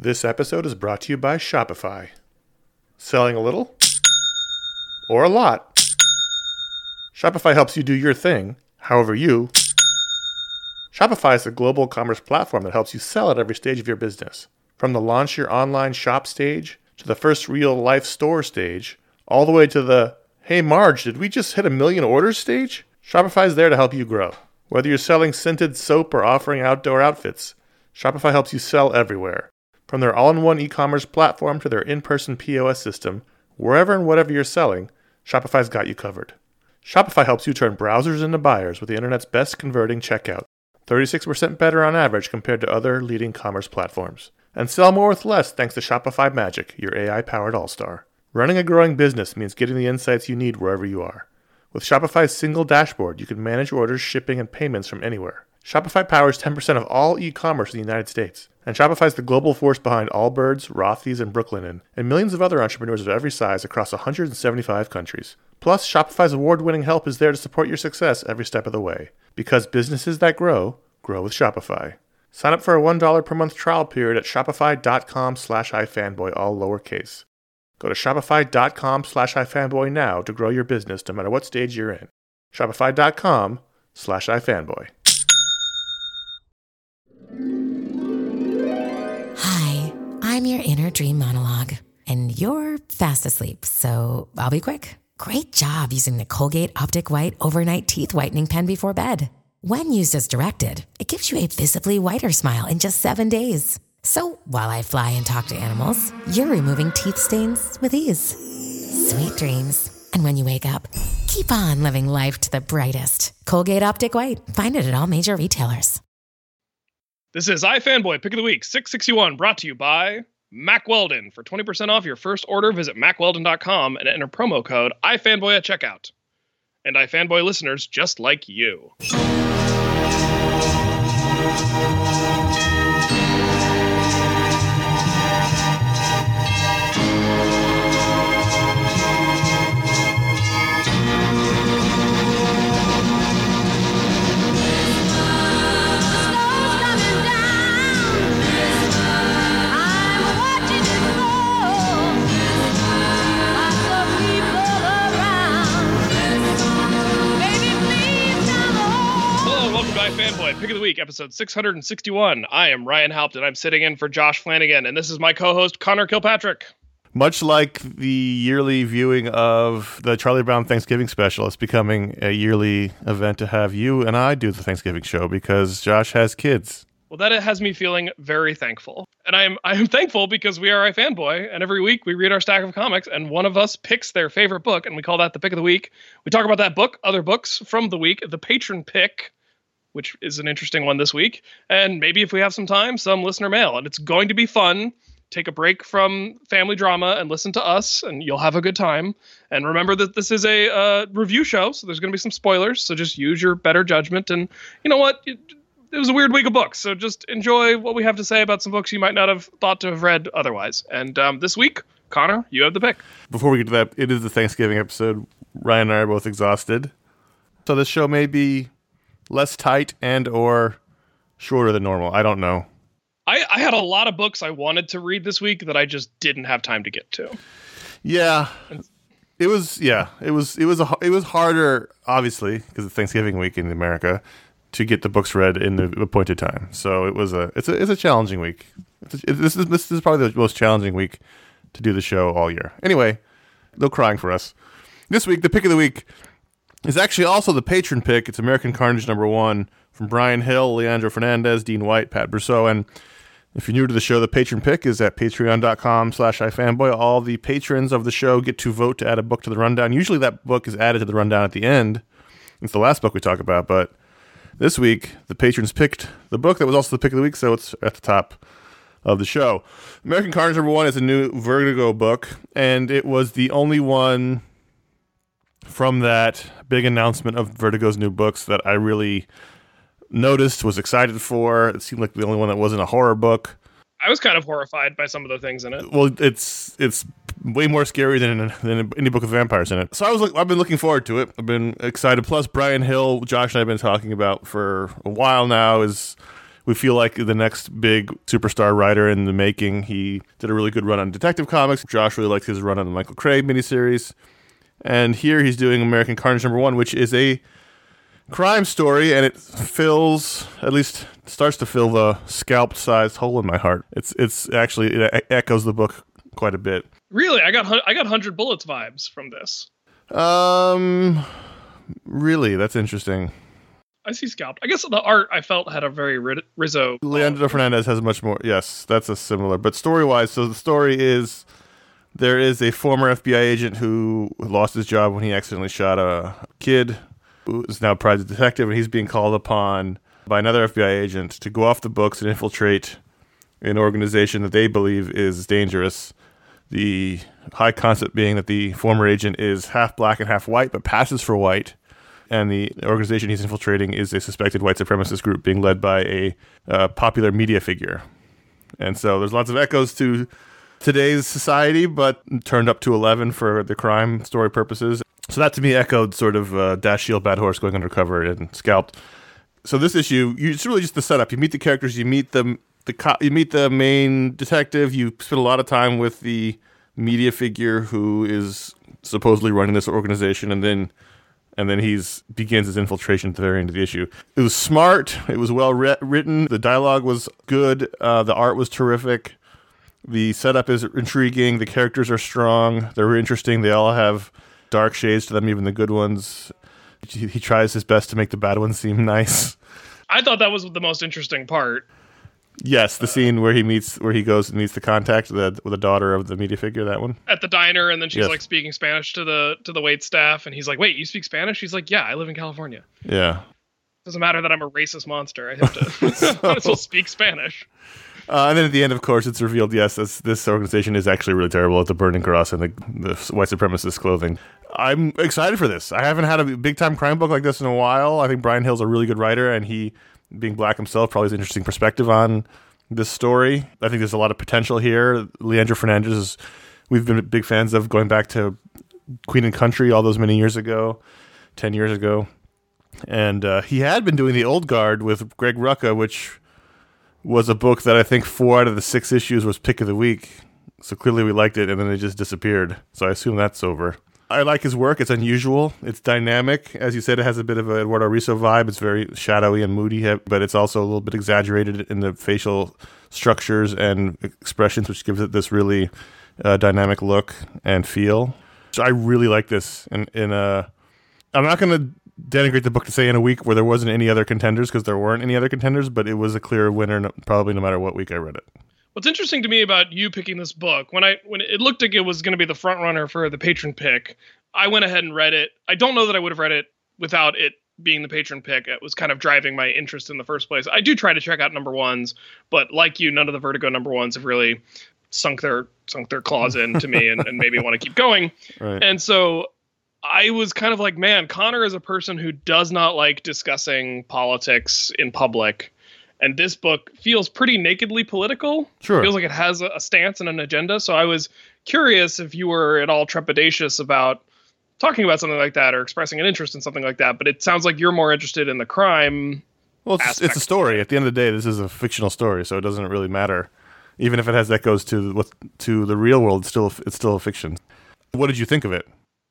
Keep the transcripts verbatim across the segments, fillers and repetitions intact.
This episode is brought to you by Shopify. Selling a little or a lot? Shopify helps you do your thing, however you. Shopify is a global commerce platform that helps you sell at every stage of your business. From the launch your online shop stage, to the first real-life store stage, all the way to the, hey Marge, did we just hit a million orders stage? Shopify is there to help you grow. Whether you're selling scented soap or offering outdoor outfits, Shopify helps you sell everywhere. From their all-in-one e-commerce platform to their in-person P O S system, wherever and whatever you're selling, Shopify's got you covered. Shopify helps you turn browsers into buyers with the internet's best converting checkout, thirty-six percent better on average compared to other leading commerce platforms. And sell more with less thanks to Shopify Magic, your A I-powered all-star. Running a growing business means getting the insights you need wherever you are. With Shopify's single dashboard, you can manage orders, shipping, and payments from anywhere. Shopify powers ten percent of all e-commerce in the United States. And Shopify's the global force behind Allbirds, Rothy's, and Brooklinen, and millions of other entrepreneurs of every size across one hundred seventy-five countries. Plus, Shopify's award-winning help is there to support your success every step of the way. Because businesses that grow, grow with Shopify. Sign up for a one dollar per month trial period at shopify.com slash ifanboy, all lowercase. Go to shopify.com slash ifanboy now to grow your business no matter what stage you're in. Shopify.com slash ifanboy. Hi, I'm your inner dream monologue, and you're fast asleep, so I'll be quick. Great job using the Colgate Optic White Overnight Teeth Whitening Pen before bed. When used as directed, it gives you a visibly whiter smile in just seven days. So while I fly and talk to animals, you're removing teeth stains with ease. Sweet dreams. And when you wake up, keep on living life to the brightest. Colgate Optic White. Find it at all major retailers. This is iFanboy Pick of the Week six sixty-one, brought to you by Mack Weldon. For twenty percent off your first order, visit mack weldon dot com and enter promo code iFanboy at checkout. And iFanboy listeners just like you. Fanboy Pick of the Week, episode six sixty-one. I am Ryan Haupt, and I'm sitting in for Josh Flanagan, and this is my co-host, Connor Kilpatrick. Much like the yearly viewing of the Charlie Brown Thanksgiving special, it's becoming a yearly event to have you and I do the Thanksgiving show because Josh has kids. Well, that has me feeling very thankful. And I am I am thankful because we are iFanboy, and every week we read our stack of comics, and one of us picks their favorite book, and we call that the Pick of the Week. We talk about that book, other books from the week, the patron pick, which is an interesting one this week. And maybe if we have some time, some listener mail. And it's going to be fun. Take a break from family drama and listen to us, and you'll have a good time. And remember that this is a uh, review show, so there's going to be some spoilers. So just use your better judgment. And you know what? It, it was a weird week of books, so just enjoy what we have to say about some books you might not have thought to have read otherwise. And um, this week, Connor, you have the pick. Before we get to that, it is the Thanksgiving episode. Ryan and I are both exhausted. So this show may be less tight and or shorter than normal. I don't know. I, I had a lot of books I wanted to read this week that I just didn't have time to get to. Yeah, it was. Yeah, it was. It was. A, it was harder, obviously, because it's Thanksgiving week in America, to get the books read in the appointed time. So it was a. It's a. It's a challenging week. It's a, it, this is this is probably the most challenging week to do the show all year. Anyway, no crying for us. This week, the pick of the week is actually also the patron pick. It's American Carnage number one from Brian Hill, Leandro Fernandez, Dean White, Pat Brousseau. And if you're new to the show, the patron pick is at patreon.com slash ifanboy. All the patrons of the show get to vote to add a book to the rundown. Usually that book is added to the rundown at the end. It's the last book we talk about, but this week the patrons picked the book that was also the pick of the week, so it's at the top of the show. American Carnage number one is a new Vertigo book, and it was the only one from that big announcement of Vertigo's new books that I really noticed, was excited for. It seemed like the only one that wasn't a horror book. I was kind of horrified by some of the things in it. Well, it's it's way more scary than than any book with vampires in it. So I was like, I've been looking forward to it. I've been excited. Plus, Brian Hill, Josh and I have been talking about for a while now, is we feel like the next big superstar writer in the making. He did a really good run on Detective Comics. Josh really liked his run on the Michael Craig miniseries. And here he's doing American Carnage number one, which is a crime story, and it fills, at least starts to fill the scalped-sized hole in my heart. It's it's actually, it echoes the book quite a bit. Really? I got I got one hundred Bullets vibes from this. Um, really? That's interesting. I see scalped. I guess the art I felt had a very Rizzo. Leandro Fernandez has much more. Yes, that's a similar. But story-wise, so the story is there is a former F B I agent who lost his job when he accidentally shot a kid who is now a private detective, and he's being called upon by another F B I agent to go off the books and infiltrate an organization that they believe is dangerous. The high concept being that the former agent is half black and half white, but passes for white. And the organization he's infiltrating is a suspected white supremacist group being led by a uh, popular media figure. And so there's lots of echoes to today's society, but turned up to eleven for the crime story purposes. So that to me echoed sort of uh, Dash Shield, Bad Horse going undercover and Scalped. So this issue, you, it's really just the setup. You meet the characters, you meet the, the co- you meet the main detective, you spend a lot of time with the media figure who is supposedly running this organization, and then and then he's begins his infiltration at the very end of the issue. It was smart. It was well re- written. The dialogue was good. Uh, the art was terrific. The setup is intriguing. The characters are strong. They're interesting. They all have dark shades to them, even the good ones. He, he tries his best to make the bad ones seem nice. I thought that was the most interesting part. Yes, the uh, scene where he meets, where he goes and meets the contact, the with the daughter of the media figure. That one at the diner, and then she's yes. like speaking Spanish to the to the wait staff, and he's like, "Wait, you speak Spanish?" She's like, "Yeah, I live in California." Yeah, doesn't matter that I'm a racist monster. I have to so, I still speak Spanish. Uh, and then at the end, of course, it's revealed, yes, this, this organization is actually really terrible at the Burning Cross and the, the white supremacist clothing. I'm excited for this. I haven't had a big-time crime book like this in a while. I think Brian Hill's a really good writer, and he, being black himself, probably has an interesting perspective on this story. I think there's a lot of potential here. Leandro Fernandez, is, we've been big fans of going back to Queen and Country all those many years ago, ten years ago. And uh, he had been doing The Old Guard with Greg Rucka, which was a book that I think four out of the six issues was pick of the week. So clearly we liked it, and then it just disappeared. So I assume that's over. I like his work. It's unusual. It's dynamic. As you said, it has a bit of a Eduardo Risso vibe. It's very shadowy and moody, but it's also a little bit exaggerated in the facial structures and expressions, which gives it this really uh, dynamic look and feel. So I really like this. And in, in a, I'm not going to denigrate the book to say in a week where there wasn't any other contenders, because there weren't any other contenders, but it was a clear winner no, probably no matter what week I read it. What's interesting to me about you picking this book, when I when it looked like it was going to be the front runner for the patron pick, I went ahead and read it. I don't know that I would have read it without it being the patron pick. It was kind of driving my interest in the first place. I do try to check out number ones, but like you, none of the Vertigo number ones have really sunk their sunk their claws into me and, and made me want to keep going. Right. And so I was kind of like, man, Connor is a person who does not like discussing politics in public. And this book feels pretty nakedly political. Sure. It feels like it has a stance and an agenda. So I was curious if you were at all trepidatious about talking about something like that or expressing an interest in something like that. But it sounds like you're more interested in the crime. Well, it's, it's a story. At the end of the day, this is a fictional story, so it doesn't really matter. Even if it has echoes to what to the real world, it's still it's still a fiction. What did you think of it?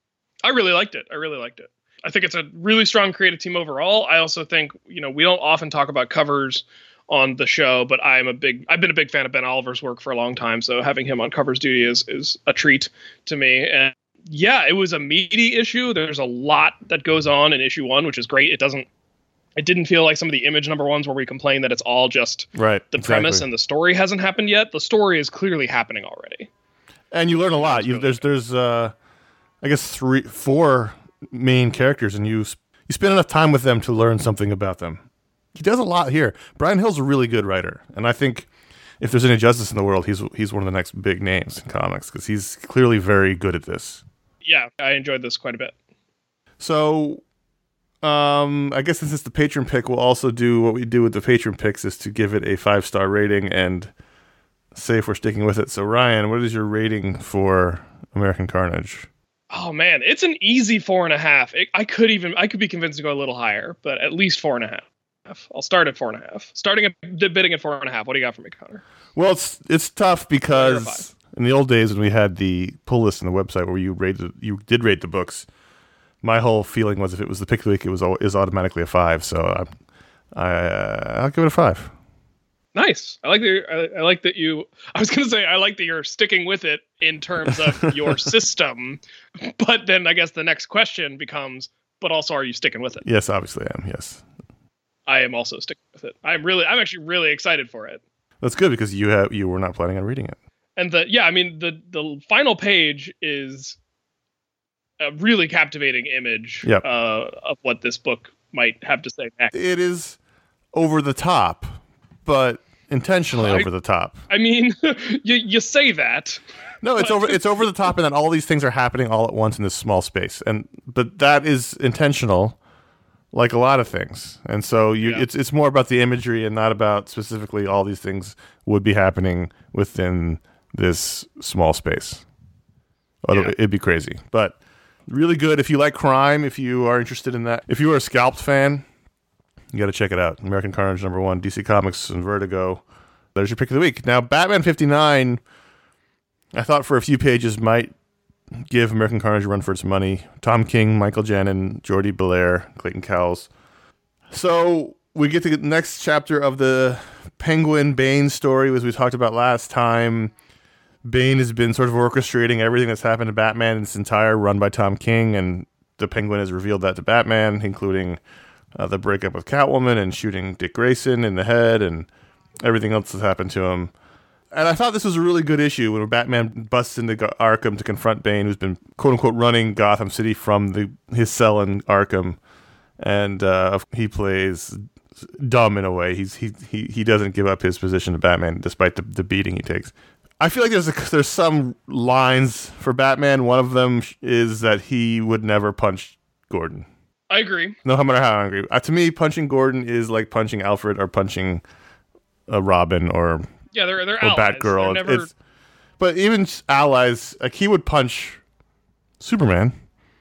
I really liked it. I really liked it. I think it's a really strong creative team overall. I also think, you know, we don't often talk about covers on the show, but I'm a big, I've been a big fan of Ben Oliver's work for a long time. So having him on covers duty is, is a treat to me. And yeah, it was a meaty issue. There's a lot that goes on in issue one, which is great. It doesn't, it didn't feel like some of the Image number ones where we complain that it's all just right, the exactly. premise and the story hasn't happened yet. The story is clearly happening already. And you learn a lot. You, there's, there's, uh, I guess three, four main characters, and you you spend enough time with them to learn something about them. He does a lot here. Brian Hill's a really good writer, and I think if there's any justice in the world, he's he's one of the next big names in comics, because he's clearly very good at this. Yeah, I enjoyed this quite a bit. So, um, I guess since it's the patron pick, we'll also do what we do with the patron picks, is to give it a five star rating and say if we're sticking with it. So, Ryan, what is your rating for American Carnage? Oh man, it's an easy four and a half. It, I could even, I could be convinced to go a little higher, but at least four and a half. half. I'll start at four and a half. Starting at bidding at four and a half. What do you got for me, Connor? Well, it's it's tough because in the old days when we had the pull list on the website where you rated, you did rate the books. My whole feeling was if it was the pick of the week, it was is automatically a five. So I, I I'll give it a five. Nice. I like that. I, I like that you. I was going to say I like that you're sticking with it in terms of your system, but then I guess the next question becomes, but also are you sticking with it? Yes, obviously I am. Yes, I am also sticking with it. I'm really. I'm actually really excited for it. That's good because you have you were not planning on reading it. And the yeah, I mean the the final page is a really captivating image yep. uh, of what this book might have to say next. It is over the top, but intentionally I, over the top. I mean, you you say that. No, it's over it's over the top, and then all these things are happening all at once in this small space. And but that is intentional, like a lot of things. And so you, yeah. it's it's more about the imagery and not about specifically all these things would be happening within this small space. Although yeah. it'd be crazy, but really good. If you like crime, if you are interested in that, if you are a Scalped fan, you got to check it out. American Carnage number one, D C Comics and Vertigo. There's your pick of the week. Now, Batman fifty-nine, I thought for a few pages might give American Carnage a run for its money. Tom King, Michael Janin, Jordi Belair, Clayton Cowles. So we get to the next chapter of the Penguin Bane story, as we talked about last time. Bane has been sort of orchestrating everything that's happened to Batman in this entire run by Tom King, and the Penguin has revealed that to Batman, including uh, the breakup with Catwoman and shooting Dick Grayson in the head and everything else that's happened to him. And I thought this was a really good issue when Batman busts into Arkham to confront Bane, who's been quote-unquote running Gotham City from the his cell in Arkham, and uh, he plays dumb in a way. He's he he he doesn't give up his position to Batman despite the, the beating he takes. I feel like there's a, there's some lines for Batman. One of them is that he would never punch Gordon. I agree. No matter how angry. Uh, to me, punching Gordon is like punching Alfred or punching a Robin or yeah, they're they're or allies. Batgirl. They're never... It's, but even allies, like he would punch Superman.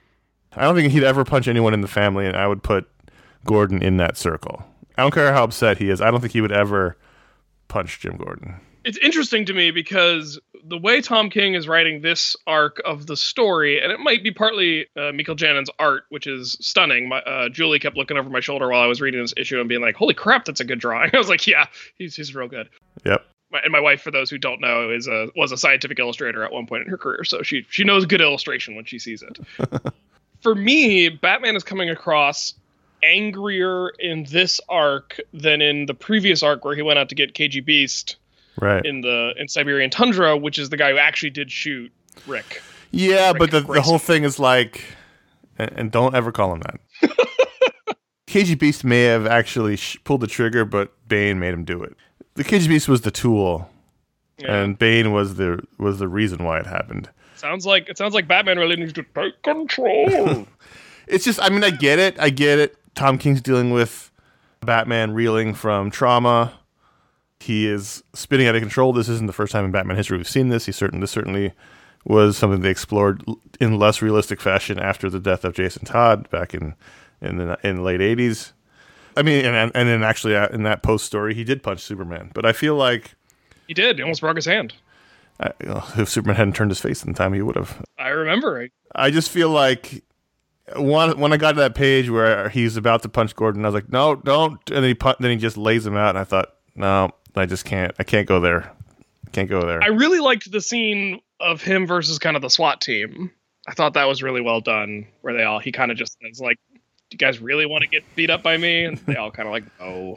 I don't think he'd ever punch anyone in the family, and I would put Gordon in that circle. I don't care how upset he is. I don't think he would ever punch Jim Gordon. It's interesting to me because the way Tom King is writing this arc of the story, and it might be partly uh, Michael Janin's art, which is stunning. My, uh, Julie kept looking over my shoulder while I was reading this issue and being like, holy crap, that's a good drawing. I was like, yeah, he's he's real good. Yep. My, and my wife, for those who don't know, is a was a scientific illustrator at one point in her career, so she she knows good illustration when she sees it. For me, Batman is coming across angrier in this arc than in the previous arc where he went out to get K G Beast. Right. In the in Siberian Tundra, which is the guy who actually did shoot Rick. Yeah, Rick but the, the whole thing is like, and, and don't ever call him that. K G Beast may have actually sh- pulled the trigger, but Bane made him do it. The K G Beast was the tool, yeah. and Bane was the was the reason why it happened. Sounds like it sounds like Batman really needs to take control. It's just, I mean, I get it, I get it. Tom King's dealing with Batman reeling from trauma. He is spinning out of control. This isn't the first time in Batman history we've seen this. He certain this certainly was something they explored in less realistic fashion after the death of Jason Todd back in in the in the late eighties. I mean, and and then actually in that post story, he did punch Superman. But I feel like he did. He almost broke his hand. I, if Superman hadn't turned his face in time, he would have. I remember. I just feel like when when I got to that page where he's about to punch Gordon, I was like, no, don't. And then he pun- then he just lays him out, and I thought, no. I just can't. I can't go there. I can't go there. I really liked the scene of him versus kind of the SWAT team. I thought that was really well done, where they all, he kind of just is like, do you guys really want to get beat up by me? And they all kind of like, no.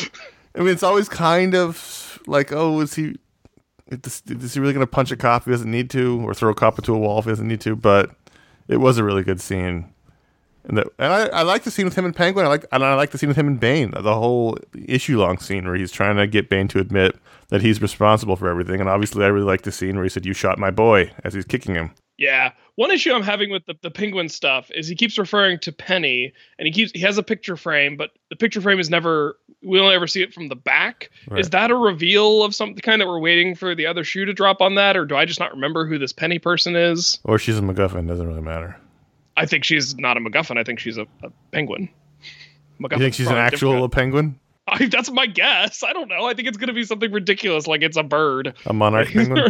I mean, it's always kind of like, oh, is he, is, is he really going to punch a cop if he doesn't need to, or throw a cop into a wall if he doesn't need to? But it was a really good scene. And, the, and I, I like the scene with him and Penguin. I like, and I like the scene with him and Bane. The whole issue-long scene where he's trying to get Bane to admit that he's responsible for everything. And obviously, I really like the scene where he said, "You shot my boy," as he's kicking him. Yeah, one issue I'm having with the, the Penguin stuff is he keeps referring to Penny, and he keeps he has a picture frame, but the picture frame is never. We only ever see it from the back. Right. Is that a reveal of some kind that we're waiting for the other shoe to drop on that, or do I just not remember who this Penny person is? Or she's a MacGuffin. Doesn't really matter. I think she's not a MacGuffin. I think she's a, a penguin. You think she's an actual penguin? I, that's my guess. I don't know. I think it's going to be something ridiculous, like it's a bird. A monarch penguin?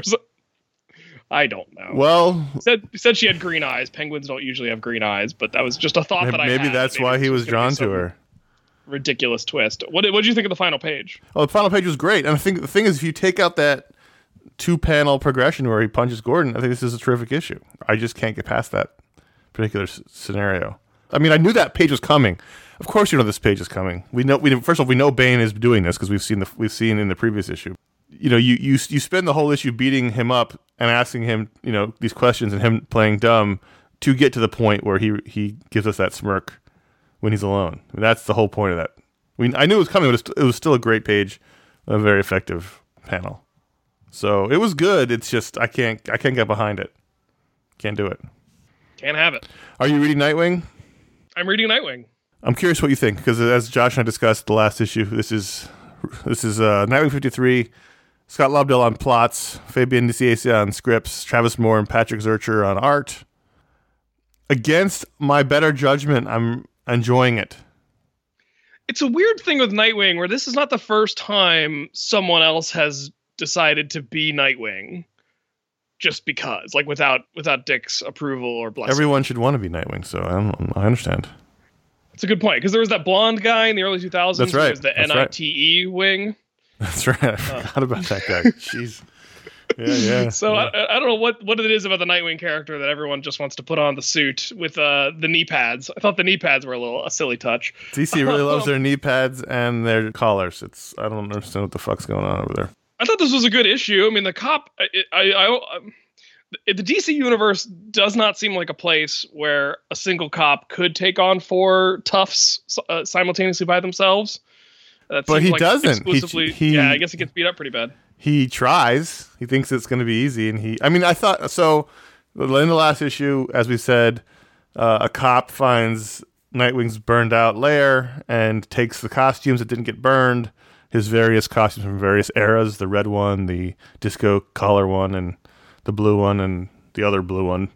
I don't know. Well, said said she had green eyes. Penguins don't usually have green eyes, but that was just a thought maybe, that I had. Maybe that's why he was drawn to her. Ridiculous twist. What did, what did you think of the final page? Oh, the final page was great. And I think the thing is, if you take out that two-panel progression where he punches Gordon, I think this is a terrific issue. I just can't get past that particular s- scenario. I mean, I knew that page was coming. Of course, you know this page is coming. We know. We first of all, we know Bane is doing this because we've seen the we've seen in the previous issue. You know, you you you spend the whole issue beating him up and asking him, you know, these questions and him playing dumb to get to the point where he he gives us that smirk when he's alone. I mean, that's the whole point of that. We I knew it was coming, but it was still a great page, a very effective panel. So it was good. It's just I can't I can't get behind it. Can't do it. Can't have it. Are you reading Nightwing? I'm reading Nightwing. I'm curious what you think because as Josh and I discussed the last issue, this is this is uh, Nightwing fifty-three. Scott Lobdell on plots, Fabian Nicieza on scripts, Travis Moore and Patrick Zurcher on art. Against my better judgment, I'm enjoying it. It's a weird thing with Nightwing where this is not the first time someone else has decided to be Nightwing just because, like without without Dick's approval or blessing. Everyone should want to be Nightwing, so I don't, I understand. That's a good point because there was that blonde guy in the early two thousands. That's right. Who was the That's N I T E right. wing. That's right. I forgot about that guy. Jeez. Yeah, yeah. So yeah. I, I don't know what, what it is about the Nightwing character that everyone just wants to put on the suit with uh, the knee pads. I thought the knee pads were a little a silly touch. D C really loves their knee pads and their collars. It's I don't understand what the fuck's going on over there. I thought this was a good issue. I mean, the cop. I, I, I, I the D C universe does not seem like a place where a single cop could take on four toughs uh, simultaneously by themselves. That but he like doesn't. Exclusively, he, he, yeah, I guess he gets beat up pretty bad. He tries. He thinks it's going to be easy, and he. I mean, I thought so. In the last issue, as we said, uh, a cop finds Nightwing's burned out lair and takes the costumes that didn't get burned, his various costumes from various eras, the red one, the disco collar one, and the blue one, and the other blue one,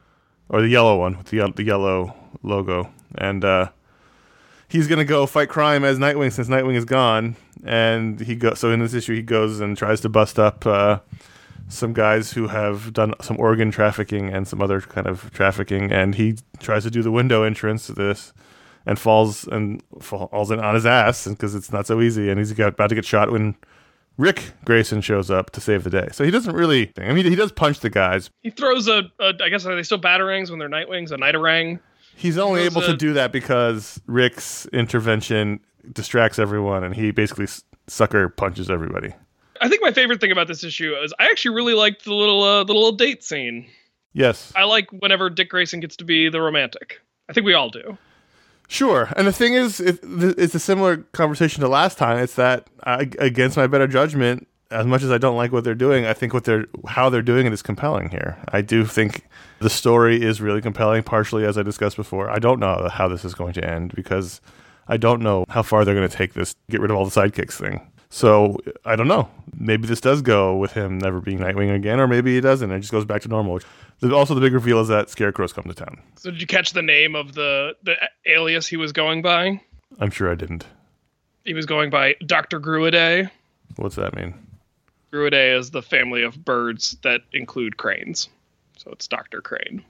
or the yellow one with the the yellow logo, and. uh He's gonna go fight crime as Nightwing since Nightwing is gone, and he go. So in this issue, he goes and tries to bust up uh, some guys who have done some organ trafficking and some other kind of trafficking, and he tries to do the window entrance to this, and falls and falls in on his ass because it's not so easy, and he's got, about to get shot when Rick Grayson shows up to save the day. So he doesn't really. I mean, he does punch the guys. He throws a. a I guess are they still batarangs when they're Nightwings? A Nightarang. He's only able a, to do that because Rick's intervention distracts everyone, and he basically sucker punches everybody. I think my favorite thing about this issue is I actually really liked the little uh, the little date scene. Yes. I like whenever Dick Grayson gets to be the romantic. I think we all do. Sure. And the thing is, it, it's a similar conversation to last time. It's that, I, against my better judgment, as much as I don't like what they're doing, I think what they're how they're doing it is compelling here. I do think the story is really compelling, partially as I discussed before. I don't know how this is going to end because I don't know how far they're going to take this, get rid of all the sidekicks thing. So I don't know. Maybe this does go with him never being Nightwing again, or maybe it doesn't. It just goes back to normal. Also, the big reveal is that Scarecrow's come to town. So did you catch the name of the, the alias he was going by? I'm sure I didn't. He was going by Doctor Gruiday. What's that mean? Gruiday is the family of birds that include cranes. So it's Doctor Crane.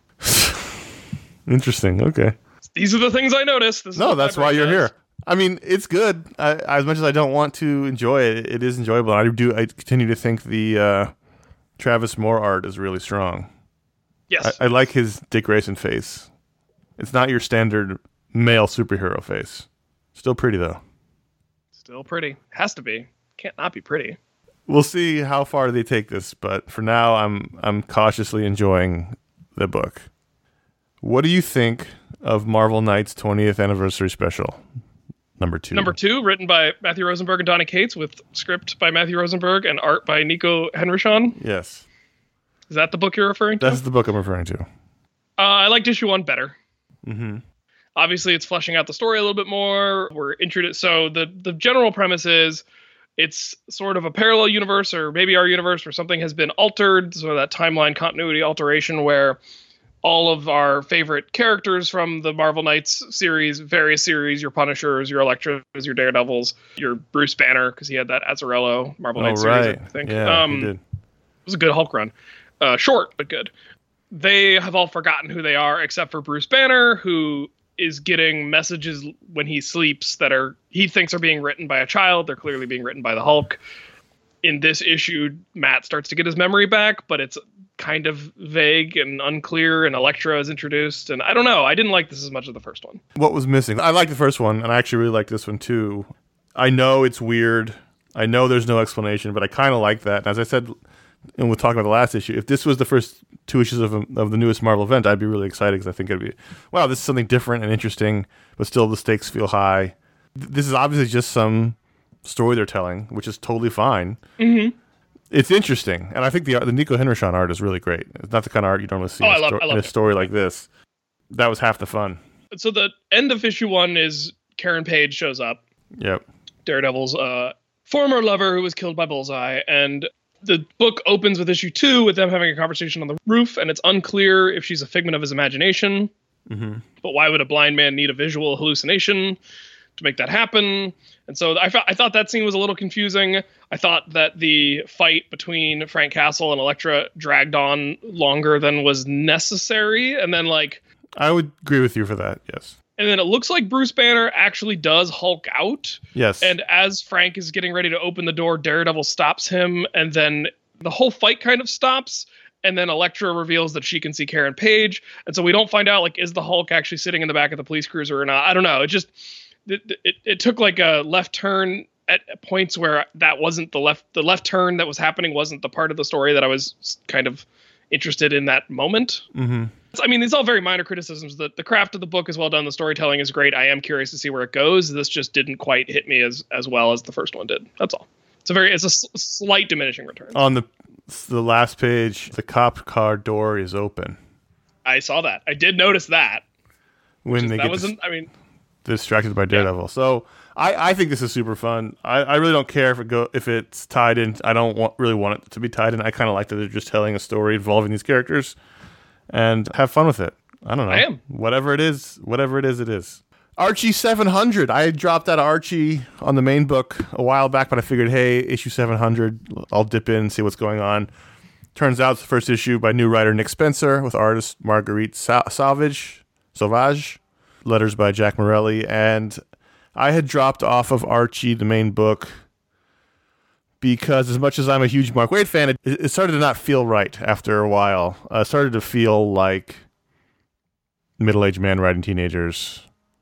Interesting. Okay. These are the things I noticed. This no, that's why you're does. here. I mean, it's good. I, as much as I don't want to enjoy it, it is enjoyable. I do. I continue to think the uh, Travis Moore art is really strong. Yes. I, I like his Dick Grayson face. It's not your standard male superhero face. Still pretty, though. Still pretty. Has to be. Can't not be pretty. We'll see how far they take this, but for now, I'm I'm cautiously enjoying the book. What do you think of Marvel Knights' twentieth anniversary special, number two? Number two, written by Matthew Rosenberg and Donny Cates, with script by Matthew Rosenberg and art by Nico Henrichon. Yes. Is that the book you're referring to? That's the book I'm referring to. Uh, I liked issue one better. Mm-hmm. Obviously, it's fleshing out the story a little bit more. We're introduced. So the the general premise is it's sort of a parallel universe, or maybe our universe, where something has been altered. So that timeline continuity alteration, where all of our favorite characters from the Marvel Knights series, various series, your Punishers, your Elektras, your Daredevils, your Bruce Banner, because he had that Azzarello Marvel Oh, Knights right. series, I think. Yeah, um, he did. It was a good Hulk run. Uh, short, but good. They have all forgotten who they are, except for Bruce Banner, who is getting messages when he sleeps that are he thinks are being written by a child. They're clearly being written by the Hulk. In this issue, Matt starts to get his memory back, but it's kind of vague and unclear, and Elektra is introduced, and I don't know. I didn't like this as much as the first one. What was missing? I like the first one, and I actually really like this one too. I know it's weird. I know there's no explanation, but I kind of like that. And as I said, and we'll talk about the last issue, if this was the first two issues of, of the newest Marvel event, I'd be really excited because I think it'd be, wow, this is something different and interesting, but still the stakes feel high. Th- This is obviously just some story they're telling, which is totally fine. Mm-hmm. It's interesting, and I think the the Nico Henrichon art is really great. It's not the kind of art you normally see Oh, in, I a love- sto- I love in a it. story like this. That was half the fun. So the end of issue one is Karen Page shows up, Yep. Daredevil's uh, former lover who was killed by Bullseye, and the book opens with issue two with them having a conversation on the roof, and it's unclear if she's a figment of his imagination. Mm-hmm. But why would a blind man need a visual hallucination to make that happen? And so I, th- I thought that scene was a little confusing. I thought that the fight between Frank Castle and Elektra dragged on longer than was necessary. And then like, I would agree with you for that, yes. and then it looks like Bruce Banner actually does Hulk out. Yes. And as Frank is getting ready to open the door, Daredevil stops him. And then the whole fight kind of stops. And then Elektra reveals that she can see Karen Page. And so we don't find out, like, is the Hulk actually sitting in the back of the police cruiser or not? I don't know. It just, it, it, it took like a left turn at points where that wasn't the left, the left turn that was happening wasn't the part of the story that I was kind of interested in that moment. Mm-hmm. I mean, these all very minor criticisms. The, the craft of the book is well done. The storytelling is great. I am curious to see where it goes. This just didn't quite hit me as, as well as the first one did. That's all. It's a very, it's a s- slight diminishing return. On the the last page, the cop car door is open. I saw that. I did notice that. When Just- they that get wasn't, I mean, dis- distracted by Daredevil. So I, I think this is super fun. I, I really don't care if it go if it's tied in. I don't want, really want it to be tied in. I kind of like that they're just telling a story involving these characters and have fun with it. I don't know. I am. Whatever it is, whatever it is, it is. Archie seven hundred. I dropped out of Archie on the main book a while back, but I figured, hey, issue seven hundred, I'll dip in and see what's going on. Turns out it's the first issue by new writer Nick Spencer with artist Marguerite Sa- Sauvage, Sauvage, letters by Jack Morelli, and I had dropped off of Archie, the main book, because as much as I'm a huge Mark Waid fan, it, it started to not feel right after a while. Uh, it started to feel like middle-aged man writing teenagers.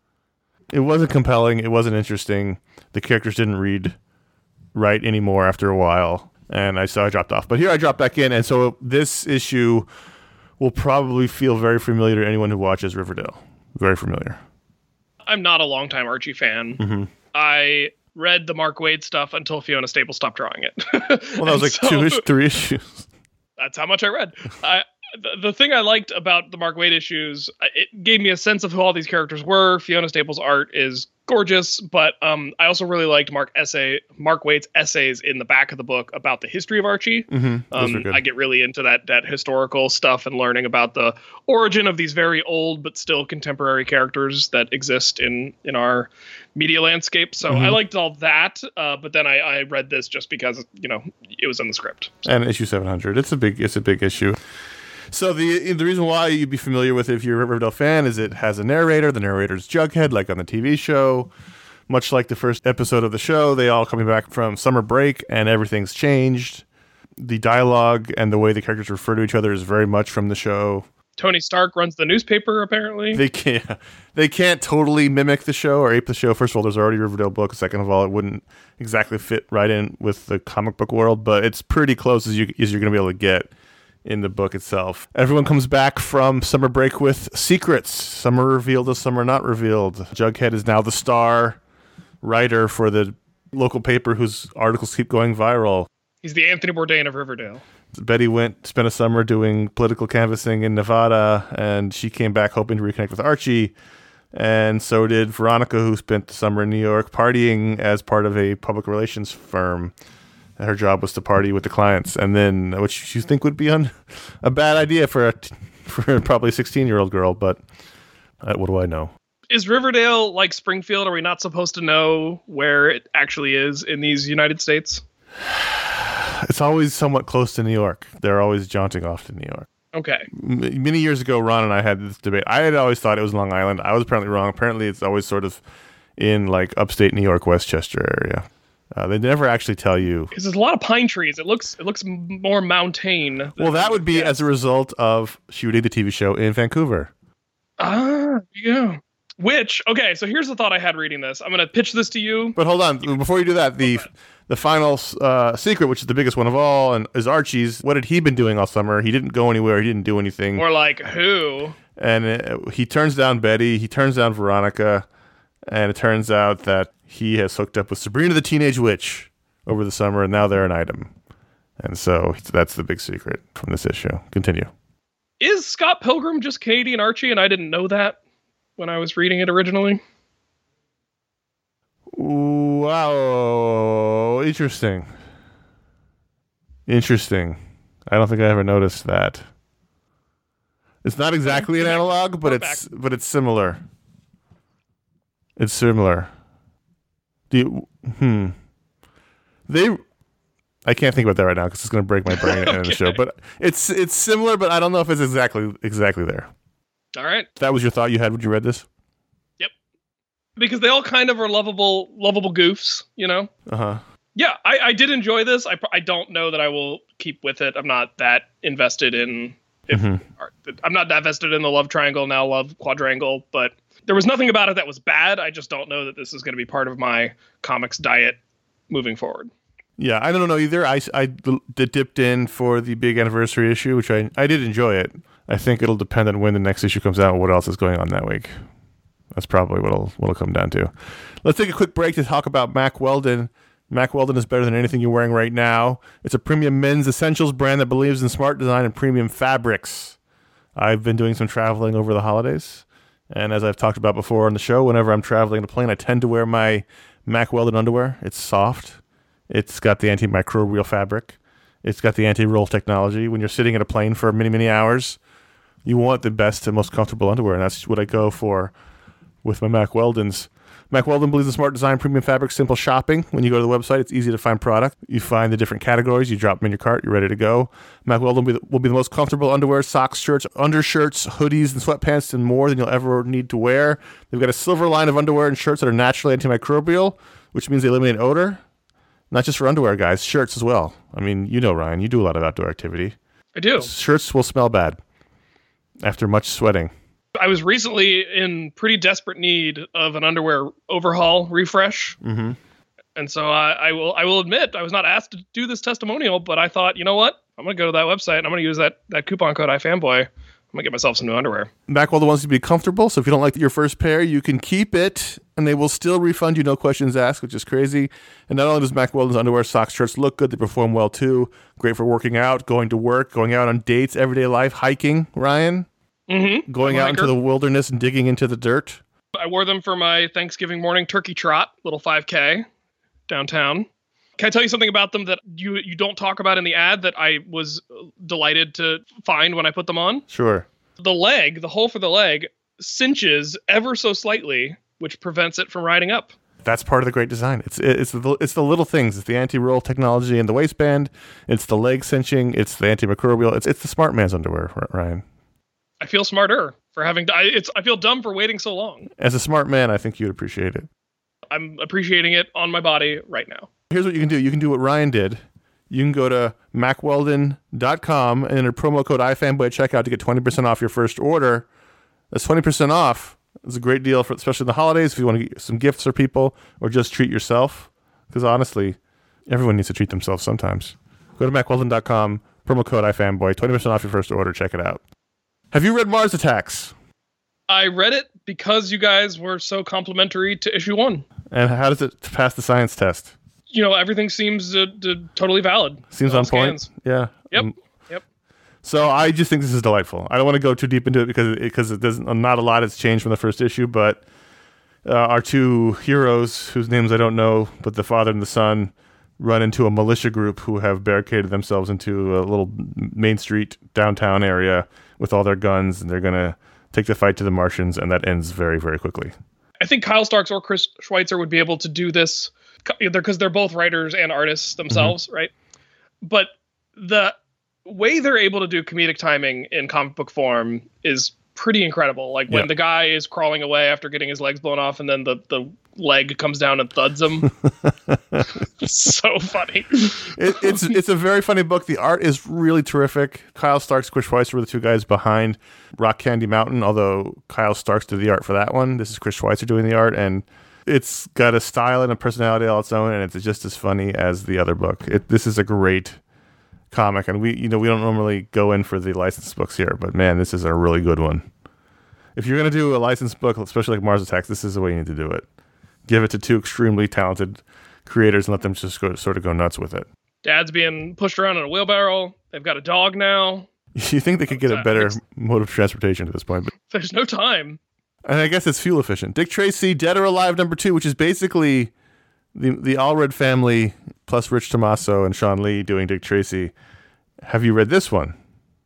It wasn't compelling. It wasn't interesting. The characters didn't read right anymore after a while, and I so I dropped off. But here I dropped back in, and so this issue will probably feel very familiar to anyone who watches Riverdale. Very familiar. I'm not a longtime Archie fan. Mm-hmm. I read the Mark Waid stuff until Fiona Staples stopped drawing it. Well, that was like so, two, ish- three issues. That's how much I read. I, the, the thing I liked about the Mark Waid issues, it gave me a sense of who all these characters were. Fiona Staples' art is gorgeous, but um, I also really liked Mark essay, Mark Waid's essays in the back of the book about the history of Archie. Mm-hmm. Those were Um, good. I get really into that that historical stuff and learning about the origin of these very old but still contemporary characters that exist in in our media landscape. So Mhm. I liked all that, uh, but then I, I read this just because you know it was in the script. And issue seven hundred. It's a big it's a big issue. So the the reason why you'd be familiar with it if you're a Riverdale fan is it has a narrator. The narrator's Jughead, like on the T V show. Much like the first episode of the show, they all coming back from summer break and everything's changed. The dialogue and the way the characters refer to each other is very much from the show. Tony Stark runs the newspaper, apparently. They can't they can't totally mimic the show or ape the show. First of all, there's already a Riverdale book. Second of all, it wouldn't exactly fit right in with the comic book world, but it's pretty close as you as you're going to be able to get in the book itself. Everyone comes back from summer break with secrets. Some are revealed and some are not revealed. Jughead is now the star writer for the local paper whose articles keep going viral. He's the Anthony Bourdain of Riverdale. Betty went, spent a summer doing political canvassing in Nevada, and she came back hoping to reconnect with Archie. And so did Veronica, who spent the summer in New York partying as part of a public relations firm. Her job was to party with the clients, and then, which you think would be un, a bad idea for a t- for probably a sixteen-year-old girl, but uh, what do I know? Is Riverdale like Springfield? Are we not supposed to know where it actually is in these United States? It's always somewhat close to New York. They're always jaunting off to New York. Okay. M- many years ago, Ron and I had this debate. I had always thought it was Long Island. I was apparently wrong. Apparently, it's always sort of in like upstate New York, Westchester area. Uh, they never actually tell you. Because there's a lot of pine trees. It looks it looks m- more mountain. Well, that would be yeah. as a result of shooting the T V show in Vancouver. Ah, yeah. Which, okay, so here's the thought I had reading this. I'm going to pitch this to you. But hold on. Before you do that, the the final uh, secret, which is the biggest one of all, and is Archie's. What had he been doing all summer? He didn't go anywhere. He didn't do anything. Or like who? And uh, he turns down Betty. He turns down Veronica. And it turns out that he has hooked up with Sabrina the Teenage Witch over the summer, and now they're an item. And so that's the big secret from this issue. Continue. Is Scott Pilgrim just Katie and Archie, and I didn't know that when I was reading it originally? Wow. Interesting. Interesting. I don't think I ever noticed that. It's not exactly an analog, but it's but it's similar. It's similar. Do you, hmm. They, I can't think about that right now because it's going to break my brain okay. in the show. But it's it's similar, but I don't know if it's exactly exactly there. All right. That was your thought you had when you read this? Yep. Because they all kind of are lovable, lovable goofs, you know. Uh huh. Yeah, I, I did enjoy this. I I don't know that I will keep with it. I'm not that invested in. If mm-hmm. I'm not that vested in the love triangle now, love quadrangle, but. There was nothing about it that was bad. I just don't know that this is going to be part of my comics diet moving forward. Yeah, I don't know either. I, I d- dipped in for the big anniversary issue, which I, I did enjoy it. I think it'll depend on when the next issue comes out and what else is going on that week. That's probably what it'll, what'll come down to. Let's take a quick break to talk about Mack Weldon. Mack Weldon is better than anything you're wearing right now. It's a premium men's essentials brand that believes in smart design and premium fabrics. I've been doing some traveling over the holidays. And as I've talked about before on the show, whenever I'm traveling in a plane, I tend to wear my Mack Weldon underwear. It's soft. It's got the antimicrobial fabric. It's got the anti-roll technology. When you're sitting in a plane for many, many hours, you want the best and most comfortable underwear, and that's what I go for with my Mack Weldons. Mack Weldon believes in smart design, premium fabric, simple shopping. When you go to the website, it's easy to find product. You find the different categories. You drop them in your cart. You're ready to go. Mack Weldon will be, the, will be the most comfortable underwear, socks, shirts, undershirts, hoodies, and sweatpants, and more than you'll ever need to wear. They've got a silver line of underwear and shirts that are naturally antimicrobial, which means they eliminate odor. Not just for underwear, guys. Shirts as well. I mean, you know, Ryan, you do a lot of outdoor activity. I do. Shirts will smell bad after much sweating. I was recently in pretty desperate need of an underwear overhaul refresh. Mm-hmm. And so I, I will I will admit I was not asked to do this testimonial, but I thought, you know what? I'm going to go to that website and I'm going to use that, that coupon code iFanboy. I'm going to get myself some new underwear. Mack Weldon wants you to be comfortable, so if you don't like your first pair, you can keep it, and they will still refund you, no questions asked, which is crazy. And not only does Mack Weldon's underwear, socks, shirts look good, they perform well too. Great for working out, going to work, going out on dates, everyday life, hiking, Ryan. Mm-hmm. Going out into the wilderness and digging into the dirt. I wore them for my Thanksgiving morning turkey trot, little five K downtown. Can I tell you something about them that you you don't talk about in the ad that I was delighted to find when I put them on? Sure. The leg, the hole for the leg, cinches ever so slightly, which prevents it from riding up. That's part of the great design. It's it's the it's the little things. It's the anti-roll technology in the waistband. It's the leg cinching. It's the antimicrobial. It's it's the smart man's underwear, Ryan. I feel smarter for having. I, it's. I feel dumb for waiting so long. As a smart man, I think you'd appreciate it. I'm appreciating it on my body right now. Here's what you can do. You can do what Ryan did. You can go to mack weldon dot com and enter promo code iFanboy at checkout to get twenty percent off your first order. That's twenty percent off. It's a great deal, for especially in the holidays, if you want to get some gifts for people or just treat yourself. Because honestly, everyone needs to treat themselves sometimes. Go to mack weldon dot com, promo code iFanboy, twenty percent off your first order. Check it out. Have you read Mars Attacks? I read it because you guys were so complimentary to issue one. And how does it pass the science test? You know, everything seems to, to totally valid. Seems on point. Yeah. Yep. Um, yep. So I just think this is delightful. I don't want to go too deep into it because it, because it doesn't. Not a lot has changed from the first issue, but uh, our two heroes, whose names I don't know, but the father and the son, run into a militia group who have barricaded themselves into a little main street downtown area with all their guns, and they're going to take the fight to the Martians, and that ends very, very quickly. I think Kyle Starks or Chris Schweitzer would be able to do this because they're both writers and artists themselves, mm-hmm. right? But the way they're able to do comedic timing in comic book form is pretty incredible. Like when yeah. the guy is crawling away after getting his legs blown off, and then the, the leg comes down and thuds him. It's so funny. It, it's it's a very funny book. The art is really terrific. Kyle Starks, Chris Schweitzer were the two guys behind Rock Candy Mountain, although Kyle Starks did the art for that one. This is Chris Schweitzer doing the art, and it's got a style and a personality all its own, and it's just as funny as the other book. It, this is a great comic, and we you know we don't normally go in for the licensed books here, but man, this is a really good one. If you're going to do a licensed book, especially like Mars Attacks, this is the way you need to do it. Give it to two extremely talented creators and let them just go, sort of go nuts with it. Dad's being pushed around in a wheelbarrow. They've got a dog now. You think they could get a better mode of transportation at this point? But there's no time. And I guess it's fuel efficient. Dick Tracy, Dead or Alive number two, which is basically the the Allred family plus Rich Tommaso and Sean Lee doing Dick Tracy. Have you read this one?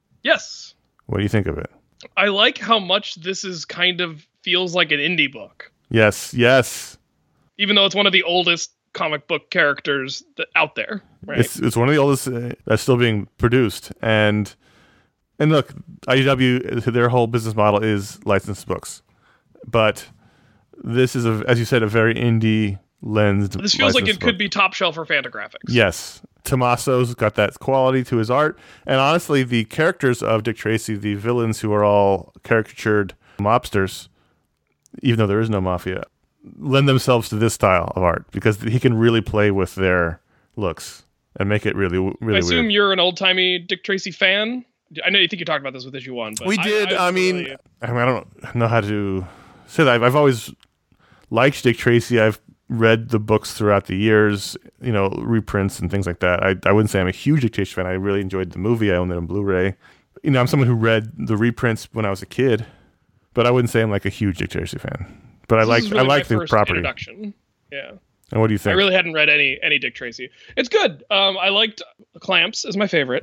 Yes. What do you think of it? I like how much this is kind of feels like an indie book. Yes, yes. Even though it's one of the oldest comic book characters that, out there, right? It's it's one of the oldest uh, that's still being produced, and and look, I D W, their whole business model is licensed books, but this is a, as you said, a very indie lensed. This feels like it book. Could be top shelf for Fantagraphics. Yes, Tommaso's got that quality to his art, and honestly, the characters of Dick Tracy, the villains who are all caricatured mobsters, even though there is no mafia, lend themselves to this style of art because he can really play with their looks and make it really, really I assume weird. You're an old timey Dick Tracy fan. I know you think you talked about this with issue one, but we did. I, I, I mean, really... I mean, I don't know how to say that. I've, I've always liked Dick Tracy. I've read the books throughout the years, you know, reprints and things like that. I, I wouldn't say I'm a huge Dick Tracy fan. I really enjoyed the movie. I owned it on Blu-ray. You know, I'm someone who read the reprints when I was a kid, but I wouldn't say I'm like a huge Dick Tracy fan. But I like really I like the property. Introduction. Yeah. And what do you think? I really hadn't read any any Dick Tracy. It's good. Um, I liked Clamps is my favorite.